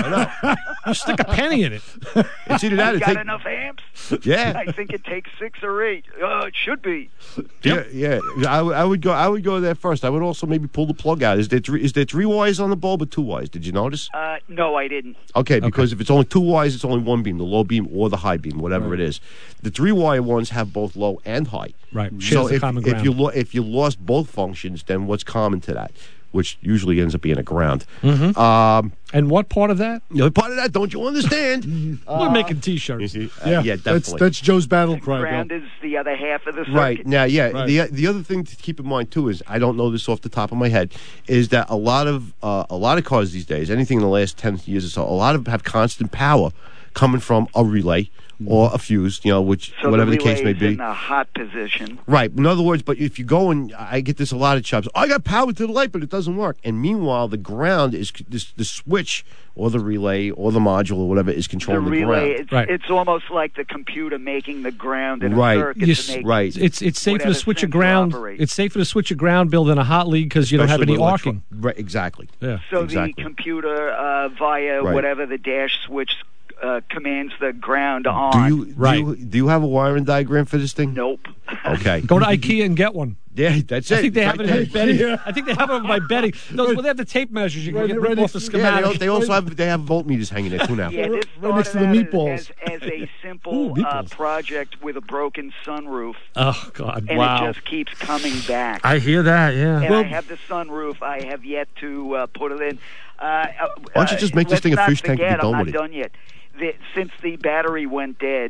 You stick a penny in it. It's either that or You got take- enough amps? Yeah. I think it takes six or eight. Uh, it should be. Yeah, yeah. I, would- I would go. I would go there first. I would also maybe pull the plug out. Is there three, is there three wires on the bulb or two wires? Did you notice? Uh, no, I didn't. Okay, because if it's only two wires, it's only one beam, the low beam or the high beam, whatever it is. The three wire ones have both low and high. Right. So Shares the if, common if ground. you lo- if you lost both functions, then what's common to that? Which usually ends up being a ground. Mhm. Um, and what part of that? You know, part of that, don't you understand? We're making T-shirts. Uh, yeah, That's definitely. that's Joe's battle cry, Ground Bill. is the other half of the circuit. Right now, yeah. Right. The the other thing to keep in mind too is I don't know this off the top of my head is that a lot of uh, a lot of cars these days, anything in the last ten years or so, a lot of them have constant power coming from a relay or a fuse, you know, which So whatever the the case may relay's be. in a hot position. Right. In other words, but if you go and I get this a lot of chops, I got power to the light, but it doesn't work. And meanwhile, the ground is this the switch or the relay or the module or whatever is The controlling the, relay, ground. it's, it's almost like the computer making the ground in Right. a circuit Yes, to make right. It's it's safer whatever to switch a sensor ground. operates. It's safer to switch a ground build in a hot lead because you don't have Especially any with electro- arcing. Right. Exactly. Yeah. So exactly. the computer uh, via Right. whatever the dash switch uh, commands the ground Do on. you do, you do you have a wiring diagram for this thing? Nope. Okay. Go to IKEA and get one. Yeah, that's it. I think they It's have right it in there. bedding. Yeah. I think they have it by bedding. Those, well, they have the tape measures. You can Right- get right rip off the next to- Yeah, they, schematic. al- they also have they have voltmeters hanging there too now. Yeah, this Right next to the started out meatballs. As, as, as a simple Ooh, uh, meatballs. project with a broken sunroof, Oh God! and wow. it just keeps coming back. I hear that. Yeah. and I have the sunroof. I have yet to uh, put it in. Uh, uh, Why don't you just make this let's thing a not fish tank and forget, be done I'm with not it? done yet. The, since the battery went dead,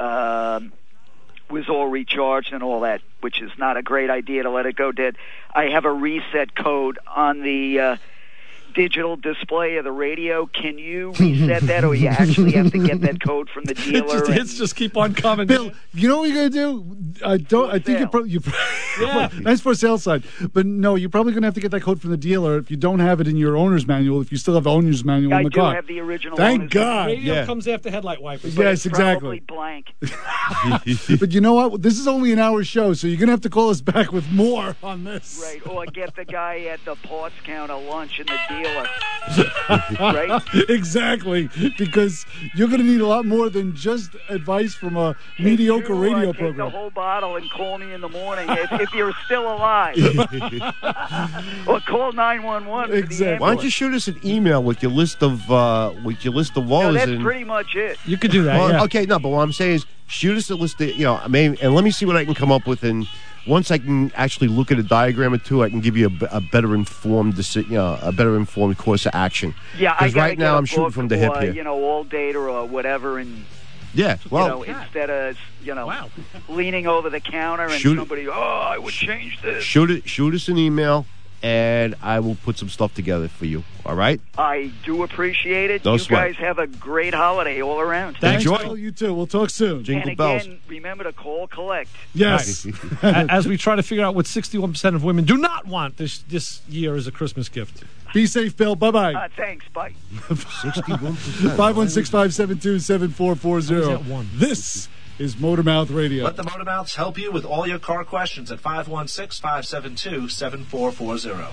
um, was all recharged and all that, which is not a great idea to let it go dead. I have a reset code on the uh, digital display of the radio. Can you reset that, or you actually have to get that code from the dealer? Just, and- hits just keep on coming. Bill, you know what you're gonna do? I don't. I think you sale. probably you, Yeah. Nice for sale sign. But no, you're probably going to have to get that code from the dealer if you don't have it in your owner's manual, if you still have the owner's manual I in the do car. have the original. Thank owner's God. Radio Yeah. comes after headlight wipers. Yes, Probably exactly. blank. But you know what? This is only an hour show, so you're going to have to call us back with more on this. Right, or get the guy at the parts counter lunch in the dealer. Right? Exactly, because you're going to need a lot more than just advice from a mediocre You, uh, radio take program. the whole bottle and call me in the morning if, if you're still alive. Or call nine one one. Exactly. Why don't you shoot us an email with your list of uh, with your list of No, woes? that's and, pretty much it. You could do that. well, yeah. Okay, no, but what I'm saying is shoot us a list of, you know, maybe, and let me see what I can come up with. And once I can actually look at a diagram or two, I can give you a, b- a better informed, deci- you know, a better informed course of action. Yeah, I Because gotta right get now a I'm shooting book from the hip or, here. You know, all data or whatever, and Yeah, well, you know, instead of you know leaning over the counter and Shoot it. somebody, oh, I would change this. shoot it, shoot us an email, and I will put some stuff together for you. All right? I do appreciate it. No you sweat. guys have a great holiday all around. Thanks, Enjoy. Phil. You too. We'll talk soon. Jingle and bells. again, remember to call collect. Yes. A- As we try to figure out what sixty-one percent of women do not want this this year as a Christmas gift. Be safe, Bill. Bye-bye. Uh, thanks. Bye. sixty-one percent. five one six, five seven two, seven four four zero. How is that one? This is Motormouth Radio. Let the Motormouths help you with all your car questions at five one six, five seven two, seven four four zero.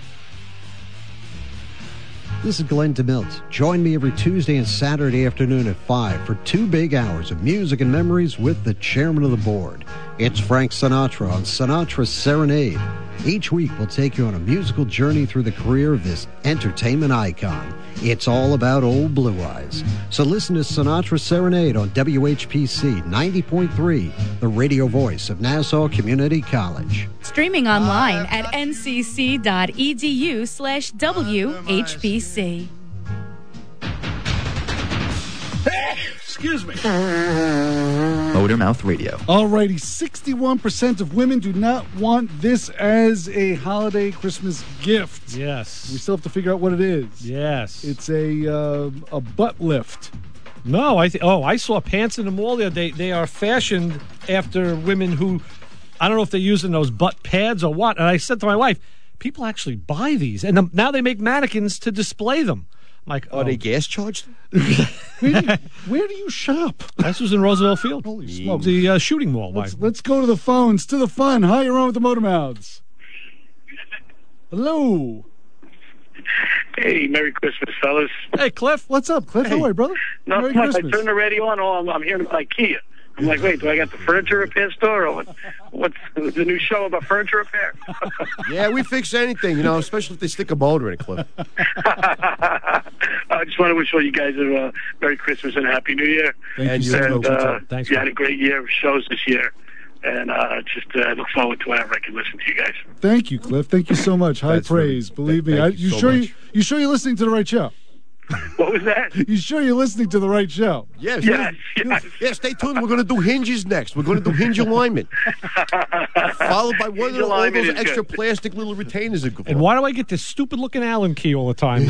This is Glenn DeMilt. Join me every Tuesday and Saturday afternoon at five for two big hours of music and memories with the chairman of the board. It's Frank Sinatra on Sinatra Serenade. Each week, we'll take you on a musical journey through the career of this entertainment icon. It's all about old Blue Eyes. So listen to Sinatra Serenade on W H P C ninety point three, the radio voice of Nassau Community College. Streaming online at ncc.edu slash WHPC. Excuse me. Motormouth Radio. Alrighty, sixty-one percent of women do not want this as a holiday Christmas gift. Yes. We still have to figure out what it is. Yes. It's a uh, a butt lift. No, I th- oh, I saw pants in the mall there. They they are fashioned after women who, I don't know if they're using those butt pads or what. And I said to my wife, people actually buy these, and um, now they make mannequins to display them. I'm like, oh, Are they gas charged? Where do you, where do you shop? this was in Roosevelt Field. Holy smokes. The uh, shooting mall. Let's, Why? let's go to the phones, to the fun. Hi, you're on with the Motormouths. Hello. Hey, Merry Christmas, fellas. Hey, Cliff. What's up, Cliff? How are you, brother? Not Merry much. I Christmas. turned the radio on. Oh, I'm, I'm hearing about IKEA. I'm like, wait, do I got the furniture repair store, or what, what's the new show about furniture repair? Yeah, we fix anything, you know, especially if they stick a motor in it, Cliff. I just want to wish all you guys a uh, Merry Christmas and a Happy New Year. Thank and, you so much. uh, Thanks, you man. had a great year of shows this year. And uh, just uh, look forward to whenever I can listen to you guys. Thank you, Cliff. Thank you so much. High That's praise. very- Believe thank me. I, you you so sure much. you, you sure you're listening to the right show? What was that? You sure you're listening to the right show? Yes. Yes, yes. Yeah, stay tuned. We're going to do hinges next. We're going to do hinge alignment. Followed by one of Hinge the- all alignment those is extra good. plastic little retainers. That go And why do I get this stupid looking Allen key all the time?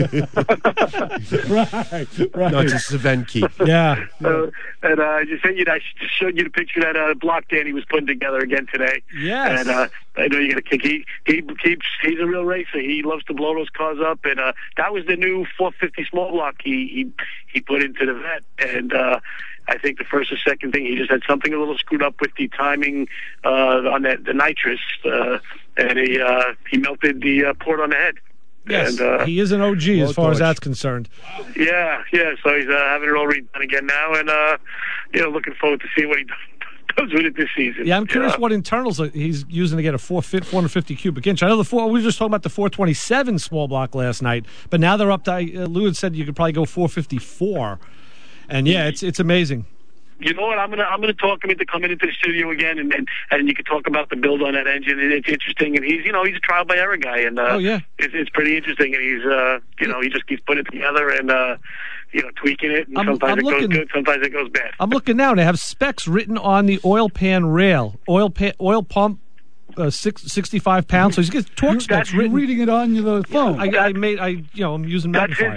Right, right. No, it's a Savent key. yeah. Uh, and uh, I just sent you. I just showed you the picture that uh, block Danny was putting together again today. Yes. And uh, I know you're gonna kick. He he keeps. He's a real racer. He loves to blow those cars up. And uh, that was the new four fifty small block he he he put into the vet. And uh, I think the first or second thing, he just had something a little screwed up with the timing uh, on that the nitrous, uh, and he uh, he melted the uh, port on the head. Yes, And, uh, he is an O G as Well far as done. that's concerned. Yeah, yeah. So he's uh, having it all redone again now, and uh, you know, looking forward to seeing what he does with it this season. Yeah, I'm curious Uh, what internals he's using to get a four hundred fifty cubic inch. I know the four. We were just talking about the four twenty-seven small block last night, but now they're up to. Uh, Lou had said you could probably go four fifty-four, and yeah, it's it's amazing. You know what? I'm gonna I'm gonna talk him into coming into the studio again, and and, and you can talk about the build on that engine. And it's interesting, and he's you know he's a trial by error guy, and uh, Oh, yeah. it's, it's pretty interesting. And he's uh, you know he just keeps putting it together and uh, you know tweaking it. And I'm- sometimes I'm it looking- goes good, sometimes it goes bad. I'm looking now, and they have specs written on the oil pan rail, oil pan, oil pump, uh, six, sixty-five pounds. So he's got torque specs You're written. reading it on the phone. I, I made, I you know, I'm using That's his, magnifier.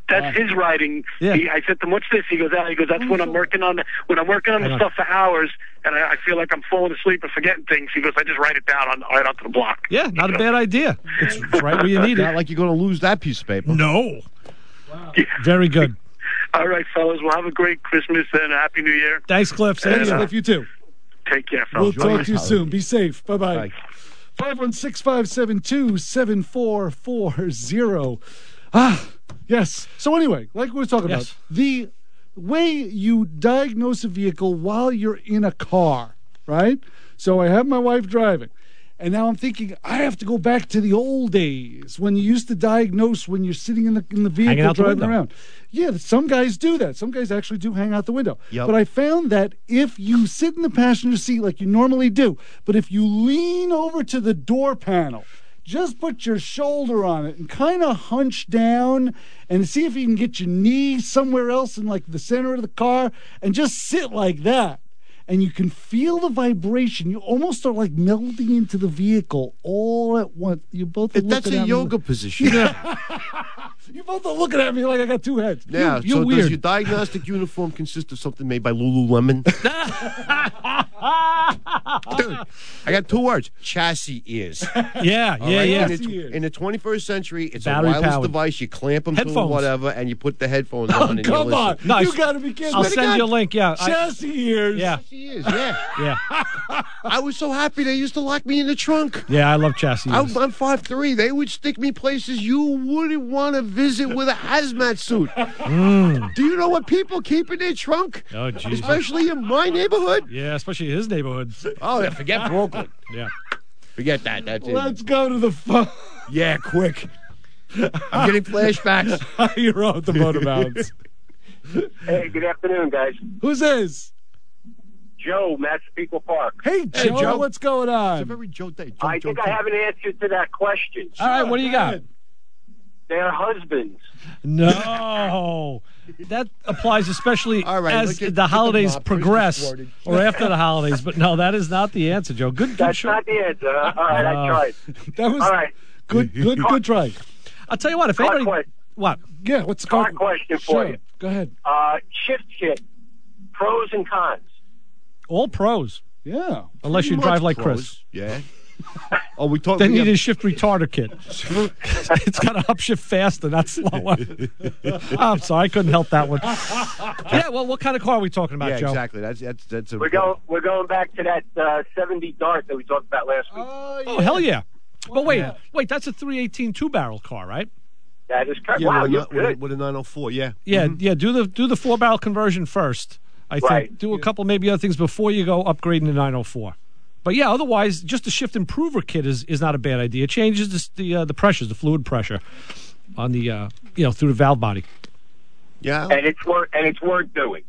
That's his writing. Yeah. He, I said to him, "What's this?" He goes, "Ah, he goes, that's when I'm working on the, when I'm working on Hang the on. stuff for hours, and I, I feel like I'm falling asleep and forgetting things." He goes, "I just write it down on right onto the block." Yeah, not a bad idea. It's right where you need Not it. like you're going to lose that piece of paper. No. Very good. All right, fellas. Well, have a great Christmas and a Happy New Year. Thanks, Cliff. Same And, to you. uh, Cliff, you too. Take care, We'll fellas. talk to you soon. Be safe. Bye-bye. five one six, five seven two, seven four four zero. Ah, yes. So anyway, like we were talking Yes. about, the way you diagnose a vehicle while you're in a car, right? So I have my wife driving. And now I'm thinking I have to go back to the old days when you used to diagnose when you're sitting in the in the Hanging vehicle out the driving window. around. Yeah, some guys do that. Some guys actually do hang out the window. Yep. But I found that if you sit in the passenger seat like you normally do, but if you lean over to the door panel, just put your shoulder on it and kind of hunch down and see if you can get your knee somewhere else in like the center of the car and just sit like that. And you can feel the vibration. You almost start like melting into the vehicle all at once. You both are That's looking a at yoga me. position. You both are looking at me like I got two heads. Yeah, you, you're so weird. does your diagnostic uniform consist of something made by Lululemon? Dude, I got two words: chassis ears. Yeah, All yeah, right? yeah. In the, in the twenty-first century, it's Battery a wireless powered. device. You clamp them to Headphones. whatever, and you put the headphones Oh, on and you come listen. on. No, you I- got to be kidding I'll me. send you a link. Yeah. I- Chassis ears. yeah. Chassis ears, yeah. Yeah. I was so happy they used to lock me in the trunk. Yeah, I love chassis. I'm, I'm five three. They would stick me places you wouldn't want to visit with a hazmat suit. Mm. Do you know what people keep in their trunk? Oh, Jesus. Especially in my neighborhood. Yeah, especially his neighborhood. Oh, yeah, forget Brooklyn. Yeah. Forget that. That's it. Let's go to the phone. Yeah, quick. I'm getting flashbacks. You're on the motor mounts. Hey, good afternoon, guys. Who's this? Joe, Massapequa Park. Hey, Joe, Joe. what's going It's a on? very Joe day. Joe, I Joe, think I Joe. have an answer to that question. All right, what do you got? They're husbands. No. That applies especially All right, as look at- the look at holidays Bob. progress Where's this or after the holidays. But no, that is not the answer, Joe. Good, good That's show. not the answer. huh? All right, No. I tried. That was All right, good, good, good try. I'll tell you what, if car, anybody. que- What? Yeah, what's the car car? question for Sure. you. Go ahead. Uh, shift kit, pros and cons. All pros. Yeah. Unless you Much drive like pros. Chris. Yeah. Oh, we talked. Then we you need have- a shift retarder kit. It's got to upshift faster, not slower. I'm sorry, I couldn't help that one. Yeah, well, what kind of car are we talking about, yeah, Joe? exactly. That's that's that's a. We're going. We're going back to that uh, seventy Dart that we talked about last week. Oh, hell yeah. But wait, wait, that's a three eighteen two-barrel car, right? That is correct. Yeah, wow, with, a, you're with, a, good. with a nine oh four. Yeah. Yeah, Mhm. yeah. Do the do the four-barrel conversion first. I think Right. do a couple maybe other things before you go upgrading to nine oh four. But yeah, otherwise, just a shift improver kit is, is not a bad idea. It changes the the, uh, the pressures, the fluid pressure on the uh, you know through the valve body. Yeah. And it's worth. And it's worth doing.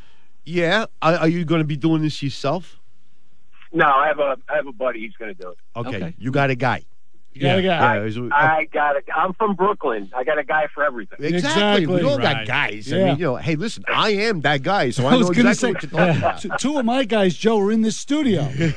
Yeah. Are, are you going to be doing this yourself? No, I have a. I have a buddy. He's going to do it. Okay. Okay. You got a guy. You got a guy. Yeah, is it- I got. A, I'm from Brooklyn. I got a guy for everything. Exactly. We Exactly. all got Right. guys. I Yeah. mean, you know, hey, listen, I am that guy, so I, I was know going to exactly say, what you're talking about. t- two of my guys, Joe, are in this studio. There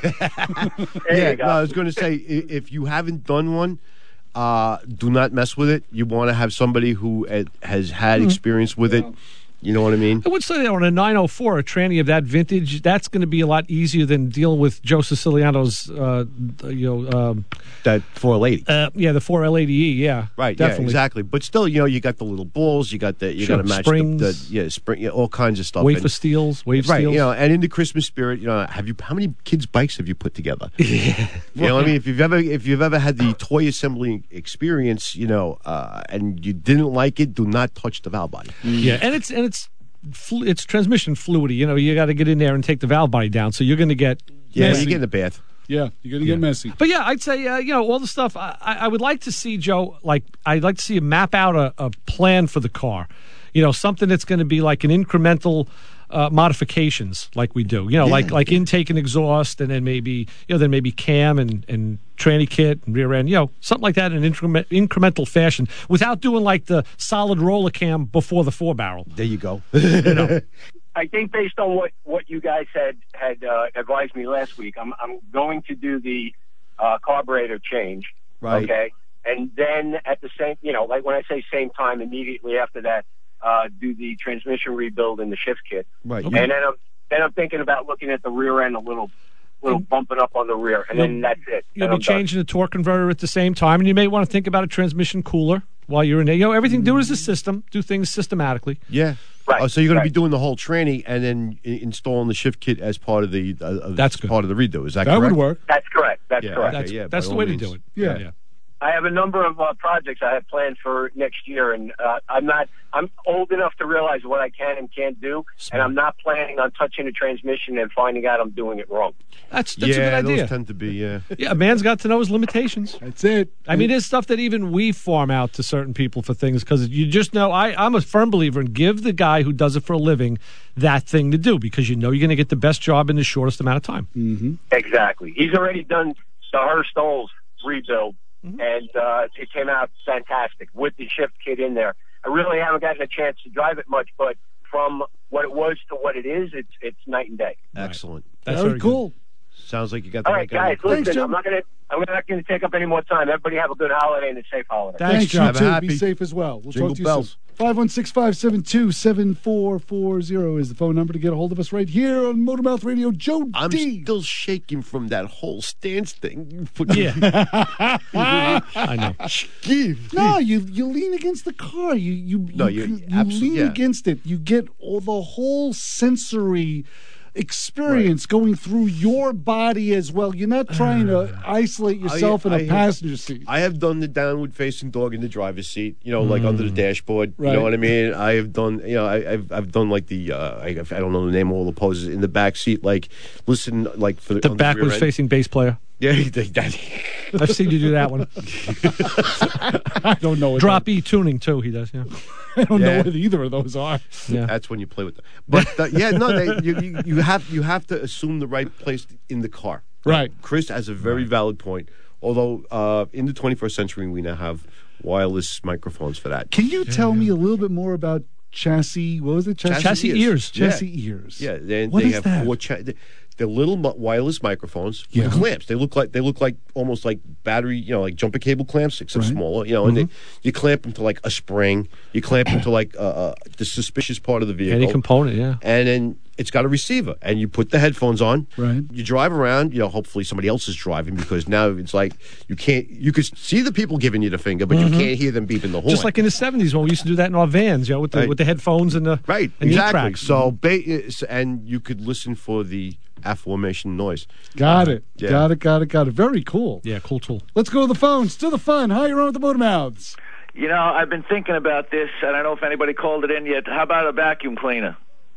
Yeah, you go. no, I was going to say, i- if you haven't done one, uh, do not mess with it. You want to have somebody who uh, has had experience with it. You know what I mean? I would say that on a nine oh four, a tranny of that vintage, that's going to be a lot easier than dealing with Joe Siciliano's, uh, you know, um, That four lady. uh, yeah, the four L eighty E, yeah, Right, definitely. yeah, exactly. But still, you know, you got the little balls, you got the, you Sure, got to match springs. the, the, yeah, spring, yeah, all kinds of stuff. Wafer And- steels, wave right, steels. you know, and in the Christmas spirit, you know, have you how many kids' bikes have you put together? Yeah. You know what I mean? If you've ever if you've ever had the toy assembly experience, you know, uh, and you didn't like it, do not touch the valve body. Yeah, and it's and it's flu- it's transmission fluidy. You know, you got to get in there and take the valve body down, so you're going to get Yeah, messy. you get in the bath. Yeah, you're going to get messy. But yeah, I'd say uh, you know all the stuff. I, I I would like to see Joe. Like I'd like to see you map out a, a plan for the car. You know, something that's going to be like an incremental uh, modifications, like we do. You know, Yeah. like like intake and exhaust, and then maybe you know then maybe cam and and tranny kit and rear end. You know, something like that in an increment, incremental fashion, without doing like the solid roller cam before the four barrel. There you go. I think based on what, what you guys had had uh, advised me last week, I'm I'm going to do the uh, carburetor change. Right. Okay. And then at the same, you know, like when I say same time, immediately after that, uh, do the transmission rebuild and the shift kit. Right. And then I'm then I'm thinking about looking at the rear end a little, little bumping up on the rear, and then that's it. You'll Then be I'm done. changing the torque converter at the same time, and you may want to think about a transmission cooler while you're in there. You know, everything do it as a system. Do things systematically. Yeah. Right. Oh, so you're going right. to be doing the whole training and then I- installing the shift kit as part of the uh, That's as good. part of the redo. Is that, That correct? would work. That's correct. That's Yeah, correct. okay, That's, yeah, that's by the all way to means. do it. Yeah. yeah. I have a number of uh, projects I have planned for next year, and uh, I'm not. I'm old enough to realize what I can and can't do, and I'm not planning on touching a transmission and finding out I'm doing it wrong. That's that's yeah, a good idea. those tend to be. Yeah. Yeah, a man's got to know his limitations. That's it. I mean, there's stuff that even we farm out to certain people for things because you just know. I, I'm a firm believer in give the guy who does it for a living that thing to do because you know you're going to get the best job in the shortest amount of time. Mm-hmm. Exactly. He's already done the Hurst Knowles rebuild, mm-hmm. and uh, it came out fantastic with the shift kit in there. I really haven't gotten a chance to drive it much, but from what it was to what it is, it's it's night and day. Excellent. That's Very very cool. Good. Sounds like you got the All right right, guy. guys, listen, Thanks, Joe. I'm not gonna I'm not gonna take up any more time. Everybody have a good holiday and a safe holiday. Thanks, Thanks, Joe. you Have a too. happy- Be safe as well. We'll Jingle talk to you bells. soon. five one six, five seven two, seven four four zero is the phone number to get a hold of us right here on Motormouth Radio. Joe I'm D. still shaking from that whole stance thing. You put- Yeah. I know. Give. No, you you lean against the car. You you No, you, you- you absolute- lean yeah. against it. You get all the whole sensory experience going through your body as well. You're not trying to isolate yourself I- in a I have- passenger seat. I have done the downward facing dog in the driver's seat, you know, like under the dashboard. You Right. know what I mean? I have done, you know, I, I've I've done like the uh, I, I don't know the name of all the poses in the back seat, like listen, like for the, The on the rear backwards end. facing bass player. Yeah, that, I've seen you do that one. I don't know. What Drop E tuning too. He does. Yeah. that, I don't know Yeah. what either of those are. Yeah. that's when you play with them. But uh, yeah, no, they, you, you you have you have to assume the right place in the car. Right. Chris has a very valid point. Although uh, in the twenty-first century, we now have wireless microphones for that. Can you tell me a little bit more about chassis? What was it? Chassis, Chassis ears. Chassis Yeah. ears. Yeah, they, What they is have that? four. Cha- they- they're little mi- wireless microphones Yeah. with clamps. They look like they look like almost like battery, you know, like jumper cable clamps, except Right. smaller. You know, and they, Mm-hmm. you clamp them to like a spring. You clamp them to like uh, uh, the suspicious part of the vehicle. Any component. Yeah. And then it's got a receiver, and you put the headphones on. Right. You drive around. You know, hopefully somebody else is driving because now it's like you can't. You could see the people giving you the finger, but you can't hear them beeping the horn. Just like in the seventies when we used to do that in our vans, you know, with the Right. with the headphones and the right, and the exactly. tracks. So, ba- and you could listen for the aforementioned noise. Got it. Yeah. Got it. Got it. Got it. Very cool. Yeah, cool tool. Let's go to the phones. To the fun. Hi, you're on with the Motor Mouths. You know, I've been thinking about this. I don't know if anybody called it in yet. How about a vacuum cleaner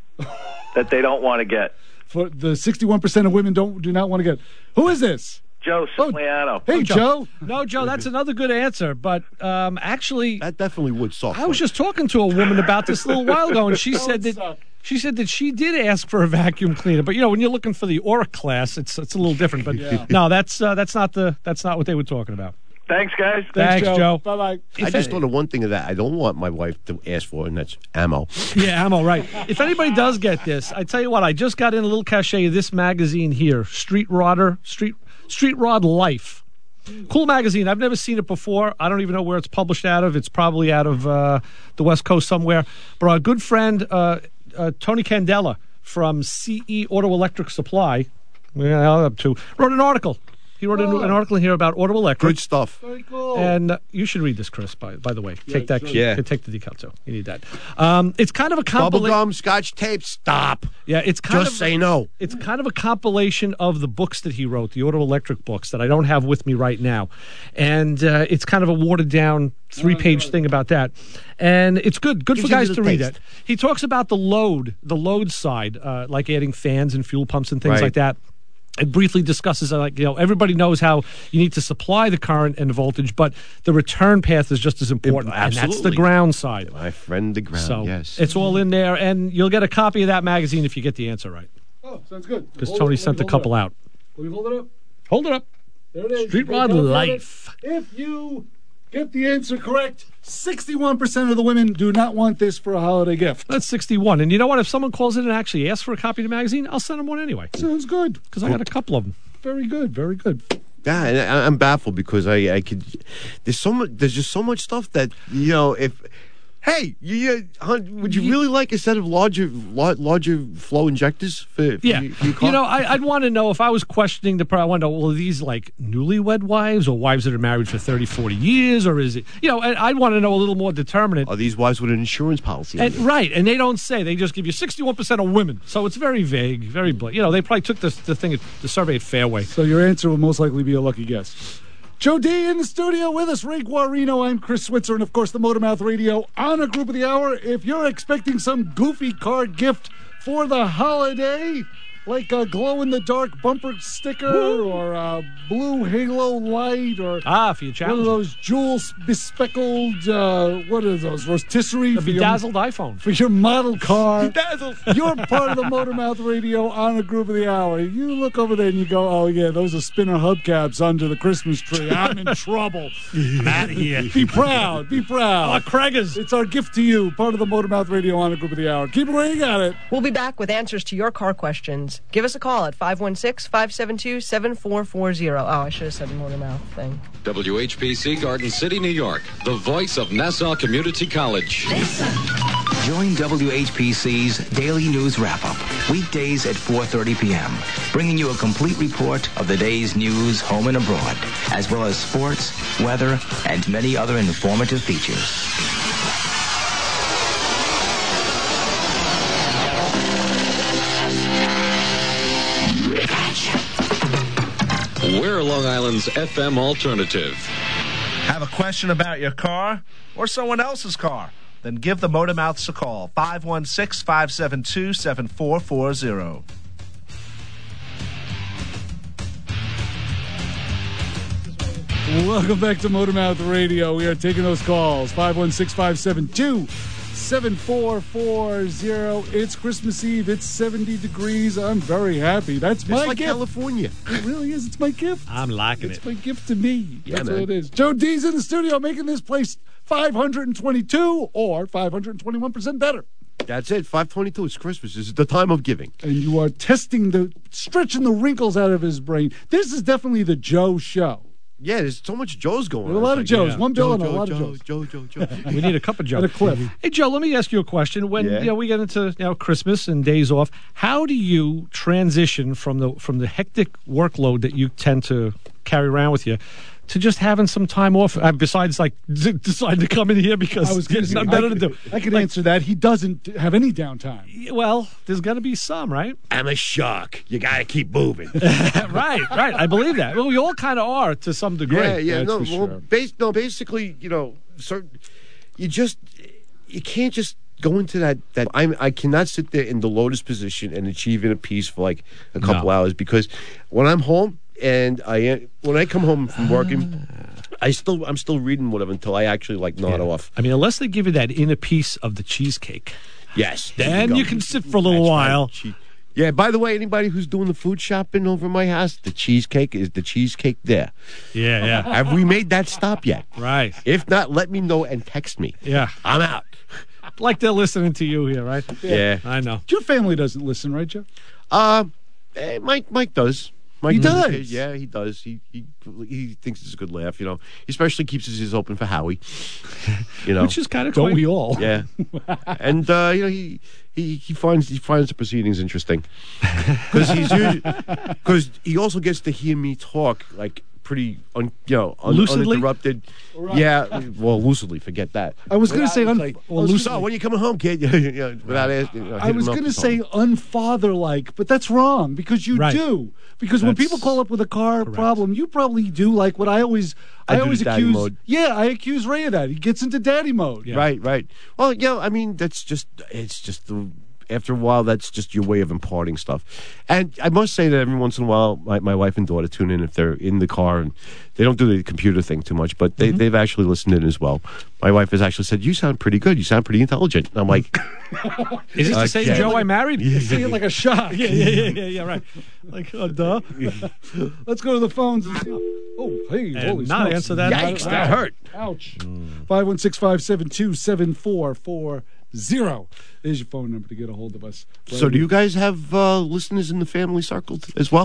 that they don't want to get? For the sixty-one percent of women don't do not want to get. Who is this? Joe Cipriano. Hey, Oh, Joe. No, Joe, that's another good answer. But um, actually, That definitely would solve. I was just talking to a woman about this a little while ago, and she said that suck. she said that she did ask for a vacuum cleaner. But you know, when you're looking for the Aura class, it's it's a little different. But Yeah. no, that's uh, that's not the that's not what they were talking about. Thanks, guys. Thanks, Joe. Bye bye. I just thought of one thing of that I don't want my wife to ask for, and that's ammo. Yeah, ammo, right. If anybody does get this, I tell you what, I just got in a little cachet of this magazine here, Street Rodder, Street Street Rod Life. Cool magazine. I've never seen it before. I don't even know where it's published out of. It's probably out of uh, the West Coast somewhere. But our good friend uh, uh, Tony Candela from C E Auto Electric Supply, yeah, up to, wrote an article. He wrote an, an article here about Auto Electric. Good stuff. Very cool. And uh, you should read this, Chris. By by the way, take that. sure. Yeah. take the decal too. You need that. Um, it's kind of a compilation. Bubblegum, scotch tape, stop. Yeah, it's kind Just of say no. It's kind of a compilation of the books that he wrote, the Auto Electric books that I don't have with me right now, and uh, it's kind of a watered down three page thing about that, and it's good, good Gives for you a guys to little read taste. it. He talks about the load, the load side, uh, like adding fans and fuel pumps and things Right. like that. It briefly discusses, uh, like, you know, everybody knows how you need to supply the current and the voltage, but the return path is just as important. And that's the absolutely. ground side. My friend, the ground. So yes. it's all in there, and you'll get a copy of that magazine if you get the answer right. Oh, sounds good. Because Hold Tony it- sent a hold it couple up. out. Will you hold it up? Hold it up. There it is. Street You Rod can look at Life. it. If you get the answer correct, sixty-one percent of the women do not want this for a holiday gift. That's sixty-one. And you know what? If someone calls in and actually asks for a copy of the magazine, I'll send them one anyway. Sounds good. Because I got a couple of them. Very good. Very good. Yeah, and I, I'm baffled because I, I could. There's so much. There's just so much stuff that you know. If Hey, you, you, hon, would you really like a set of larger, lar- larger flow injectors for, for Yeah, your, for your car? you know, I, I'd want to know if I was questioning the. I want to know, well, are these like newlywed wives or wives that are married for thirty, forty years, or is it? You know, I, I'd want to know a little more determinate. Are these wives with an insurance policy? And, right, and they don't say. They just give you sixty-one percent of women, so it's very vague, very bl- you know. They probably took the the thing, at, the survey at Fairway. So your answer will most likely be a lucky guess. Joe D in the studio with us, Ray Guarino, I'm Chris Switzer, and of course the Motormouth Radio Honor Group of the Hour. If you're expecting some goofy car gift for the holiday, like a glow-in-the-dark bumper sticker Woo. or a blue halo light or ah, for your one challenge. of those jewels bespeckled, uh, what are those, rotisserie? A bedazzled your, iPhone. For your model car. Bedazzled. You're part of the Motormouth Radio Honor Group of the Hour. You look over there and you go, oh, yeah, those are spinner hubcaps under the Christmas tree. I'm in trouble. I'm out of here. Be proud. Be proud. Oh, Craigers. It's our gift to you, part of the Motormouth Radio Honor Group of the Hour. Keep it where you got it. We'll be back with answers to your car questions. Give us a call at five one six, five seven two, seven four four zero. Oh, I should have said the Motormouth thing. W H P C Garden City, New York, the voice of Nassau Community College. Join W H P C's Daily News Wrap-Up, weekdays at four thirty p.m., bringing you a complete report of the day's news home and abroad, as well as sports, weather, and many other informative features. We're Long Island's F M alternative. Have a question about your car or someone else's car? Then give the Motormouths a call. five one six, five seven two, seven four four zero. Welcome back to Motormouth Radio. We are taking those calls. five one six, five seven two, seven four four zero. It's Christmas Eve. It's seventy degrees. I'm very happy. That's my it's like gift. California. It really is. It's my gift. I'm liking it's it. It's my gift to me. Yeah, That's man. what it is. Joe D's in the studio making this place five hundred twenty-two or five hundred twenty-one percent better. That's it. five twenty-two. It's Christmas. This is the time of giving. And you are testing the, stretching the wrinkles out of his brain. This is definitely the Joe show. Yeah, there's so much Joe's going There are on. a lot of It's Joes. like, One Joe, Bill and a Joe, lot Joe, of Joes. Joe, Joe, Joe. We need a cup of Joe. And a clip. Hey, Joe, let me ask you a question. When Yeah. you know we get into you know Christmas and days off, how do you transition from the from the hectic workload that you tend to carry around with you to just having some time off? Uh, besides, like d- deciding to come in here because I was gonna there's say, nothing better I to could, do. I could Like, answer that. He doesn't have any downtime. Well, there's got to be some, right? I'm a shark. You got to keep moving. right, right. I believe that. Well, we all kind of are to some degree. Yeah, yeah. That's No, for well, sure. bas- no. Basically, you know, so you just you can't just go into that. That I'm. I cannot sit there in the lotus position and achieve inner peace for like a couple No. hours because when I'm home and I when I come home from working. I still, I'm still reading whatever until I actually like nod Yeah. off. I mean, unless they give you that inner piece of the cheesecake, Yes, there then go. you can sit for a little That's while. right. Che- Yeah. By the way, anybody who's doing the food shopping over my house, the cheesecake is the cheesecake there. Yeah, yeah. Have we made that stop yet? Right. If not, let me know and text me. Yeah. I'm out. Like they're listening to you here, right? Yeah. I know. Your family doesn't listen, right, Joe? Uh, eh, Mike, Mike does. Mike He does? Yeah, he does. He he he thinks it's a good laugh. You know, he especially keeps his ears open for Howie. You know, Which is kind of Don't quaint. we all? yeah. And uh, you know, he he he finds he finds the proceedings interesting because he's because he also gets to hear me talk like pretty un, you know un, Lucidly? uninterrupted. Yeah, well, lucidly. Forget that. I was going to Without- say, it's un- like, well, oh, so lucidly. when you coming home, kid? You know, without asking. You know, I hit was him up going to with say something. unfather-like, but that's wrong because you Right. do. Because when That's people call up with a car correct. problem, you probably do like what I always, I, I do always the daddy accuse. mode. Yeah, I accuse Ray of that. He gets into daddy mode. Yeah. Right, right. Well, yeah, I mean, that's just, it's just, the, after a while, that's just your way of imparting stuff. And I must say that every once in a while, my, my wife and daughter tune in if they're in the car, and they don't do the computer thing too much, but they, Mm-hmm. they've actually listened in as well. My wife has actually said, you sound pretty good. You sound pretty intelligent. And I'm like, Is this the same Okay. Joe I married? See it like a shock. yeah, yeah, yeah, yeah, yeah, right. Like, uh, duh. Let's go to the phones. And see. Oh, hey, And holy not smokes. answer that. yikes, that hurt. Ouch. five one six, five seven two, seven four four zero is your phone number to get a hold of us. So do you guys have uh, listeners in the family circle t- as well?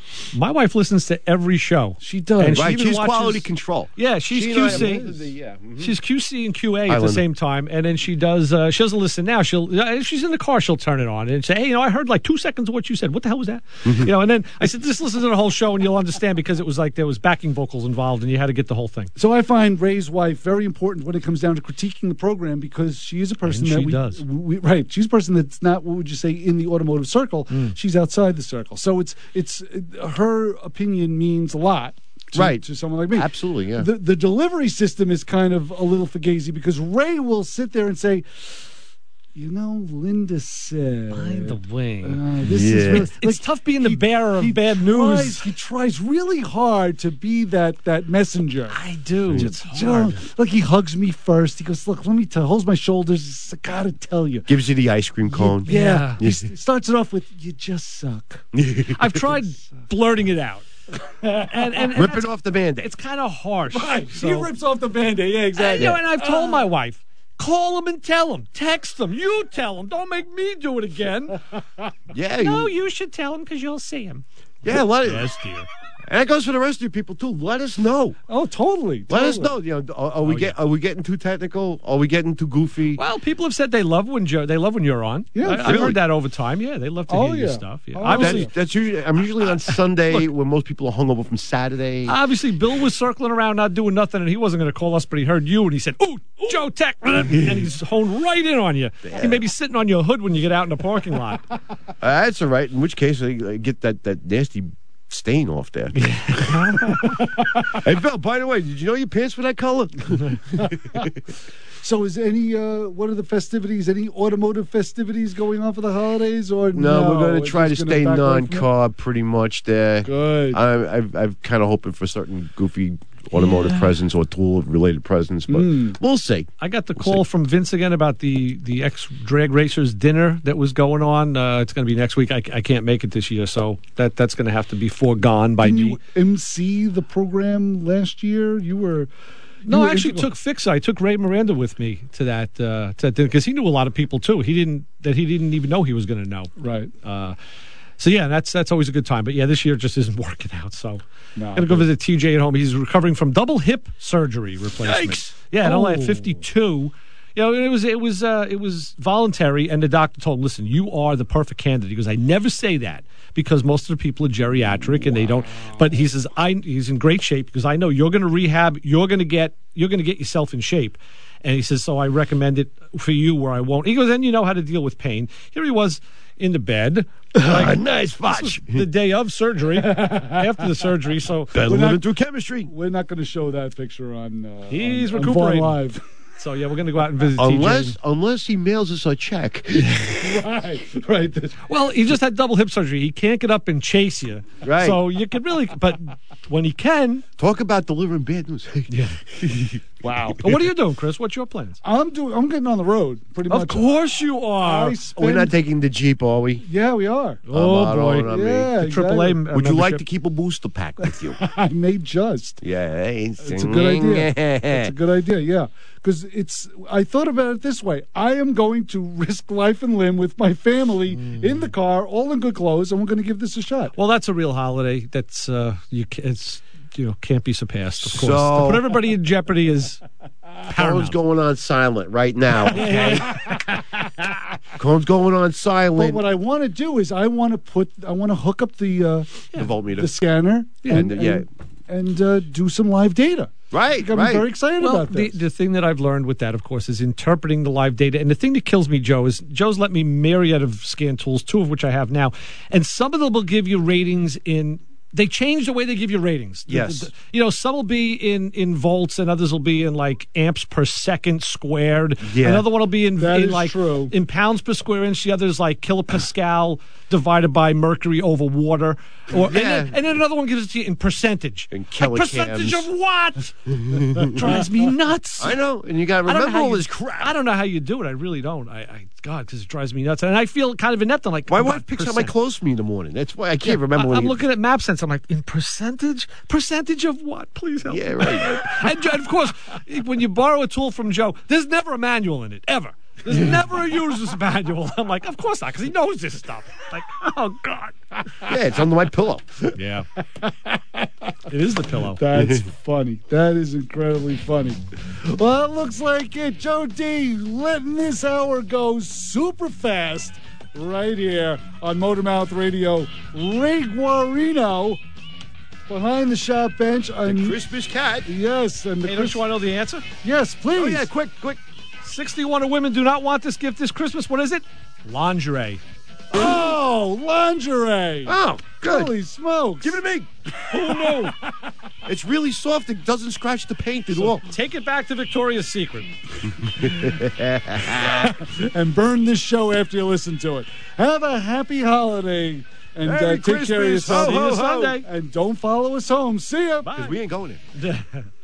My wife listens to every show. She does. And she Right, even she's watches- quality control. Yeah, she's She and I Q C. are both the- yeah, mhm. She's Q C and Q A at the Islander. same time, and then she does. Uh, she doesn't listen now. She'll. If she's in the car, she'll turn it on and say, "Hey, you know, I heard like two seconds of what you said. What the hell was that?" Mm-hmm. You know, and then I said, "Just listen to the whole show, and you'll understand because it was like there was backing vocals involved, and you had to get the whole thing." So I find Ray's wife very important when it comes down to critiquing the program because she is a person And that she we, does. we right. She's a person that's not what would you say in the automotive circle. Mm. She's outside the circle. So it's it's her opinion means a lot. To, Right. to someone like me. Absolutely, yeah. The the delivery system is kind of a little fugazi because Ray will sit there and say, you know, Linda said. By the way, uh, this is really, it's, it's tough being the bearer of bad tries, news. He tries really hard to be that that messenger. I do. It's You know, hard. like he hugs me first. He goes, "Look, let me tell." Holds my shoulders. He says, I gotta tell you. Gives you the ice cream cone. Yeah. Yeah. He s- starts it off with, "You just suck." I've tried blurting it out, and, and, and Ripping off the Band-Aid. it's kind of harsh. Right. So- He rips off the Band-Aid. Yeah, And, exactly. you know, and I've told my wife, call him and tell him. Text him. You tell him. Don't make me do it again. Yeah. No, you, you should tell him because you'll see him. yeah, let it. Yes, dear. And that goes for the rest of you people too. Let us know. Oh, totally. Let us totally. know. You know, are, are we Oh, get are we getting too technical? Are we getting too goofy? Well, people have said they love when Joe, they love when you're on. Yeah, I, I've really? heard that over time. Yeah, they love to Oh, hear your yeah. stuff. Yeah. Oh, Obviously, That's, that's usually I'm usually on Sunday when most people are hungover from Saturday. obviously, Bill was circling around not doing nothing, and he wasn't going to call us, but he heard you, and he said, "Ooh, Joe Tech," and he's honed right in on you. He may be sitting on your hood when you get out in the parking lot. Uh, that's all right. In which case, I, I get that, that nasty stain off there. Hey, Bill, by the way, did you know your pants were that color? So, is any uh, what are the festivities? Any automotive festivities going on for the holidays? Or No, no, we're going to It's try to just gonna stay back away from it? non-car pretty much there. Good. I'm, I've, I'm kind of hoping for certain goofy automotive Yeah. presents or tool-related presents, but Mm. we'll see. I got the call from Vince again about the the ex drag racers dinner that was going on. Uh, it's going to be next week. I, I can't make it this year, so that that's going to have to be foregone by Didn't me. you M C the program last year? You were. No, you I were actually into- took Fix. I took Ray Miranda with me to that uh, to that dinner because he knew a lot of people too. He didn't that he didn't even know he was going to know. Right. Uh, so yeah, that's that's always a good time. But yeah, this year just isn't working out. So No, I'm gonna go visit T J at home. He's recovering from double hip surgery replacement. Yikes. Yeah, and only at Oh. fifty-two. You know, it was it was uh, it was voluntary, and the doctor told him, "Listen, you are the perfect candidate." He goes, "I never say that because most of the people are geriatric and they don't." But he says, "I he's in great shape because I know you're going to rehab. You're going to get you're going to get yourself in shape." And he says, "So I recommend it for you where I won't." He goes, "And you know how to deal with pain." Here he was in the bed, like, Nice this was fotch. the day of surgery, after the surgery. So Better We're living not- through chemistry. We're not going to show that picture on. Uh, He's on, on Vaughn recuperating. Live. So yeah, we're going to go out and visit Unless, T J. unless he mails us a check. right, right. Well, he just had double hip surgery. He can't get up and chase you. Right. So you could really, but when he can, Talk about delivering bad news. yeah. Wow. What are you doing, Chris? What's your plans? I'm doing. I'm getting on the road pretty much. Of course you are. I spend, We're not taking the Jeep, are we? Yeah, we are. Oh Come boy. on, I mean. Yeah, The triple A. exactly. Would you like to membership. keep a booster pack with you? I may just. Yeah, It's a good idea. It's a good idea, yeah. Because it's, I thought about it this way. I am going to risk life and limb with my family in the car, all in good clothes, and we're going to give this a shot. Well, that's a real holiday. That's uh, you. ca- It's you know can't be surpassed. Of course, So- to put everybody in jeopardy is Cone's paramount. going on silent right now. Okay. Cone's going on But silent. what I want to do is I want to put, I want to hook up the uh, The voltmeter. the scanner and, And, uh, yeah. and, and uh, do some live data. Right, I'm right. very excited Well, about the, this. the thing that I've learned with that, of course, is interpreting the live data. And the thing that kills me, Joe, is Joe's let me myriad of scan tools, two of which I have now. And some of them will give you ratings in. They change the way they give you ratings. The- Yes. the- the- you know, some will be in, in volts and others will be in like amps per second squared. Yeah. Another one will be in, That in is like true. in pounds per square inch. The other's like kilopascal divided by mercury over water. Or, Yeah. and, then, and then another one gives it to you in percentage. In Like, percentage kilocams. of what? Drives me nuts. I know, and you got to I don't know remember how all you- this crap. I don't know how you do it. I really don't. I, I God, because it drives me nuts, and I feel kind of inept. I'm like, My what wife picks out my percent? clothes for me in the morning. That's why I can't Yeah, remember. I, when I'm you- looking at map sense. I'm like, in percentage, percentage of what? Please help. Yeah, me. right. and, Joe- and of course, when you borrow a tool from Joe, there's never a manual in it ever. There's never a user's manual. I'm like, of course not, because he knows this stuff. Like, oh, God. Yeah, it's under my pillow. Yeah. It is the pillow. That's funny. That is incredibly funny. Well, it looks like it. Joe D letting this hour go super fast right here on Motormouth Radio. Ray Guarino behind the shop bench. The and, Christmas cat. Yes. And the Hey, Chris- don't you want to know the answer? Yes, please. Oh, yeah, quick, quick. sixty-one of women do not want this gift this Christmas. What is it? Lingerie. Oh, lingerie. Oh, good. Holy smokes. Give it to me. Oh, no. It's really soft. It doesn't scratch the paint at So all. take it back to Victoria's Secret. And burn this show after you listen to it. Have a happy holiday. And uh, Merry take care of Christmas. yourself. Ho, ho, See you ho. Sunday. And don't follow us home. See ya. Because we ain't going there.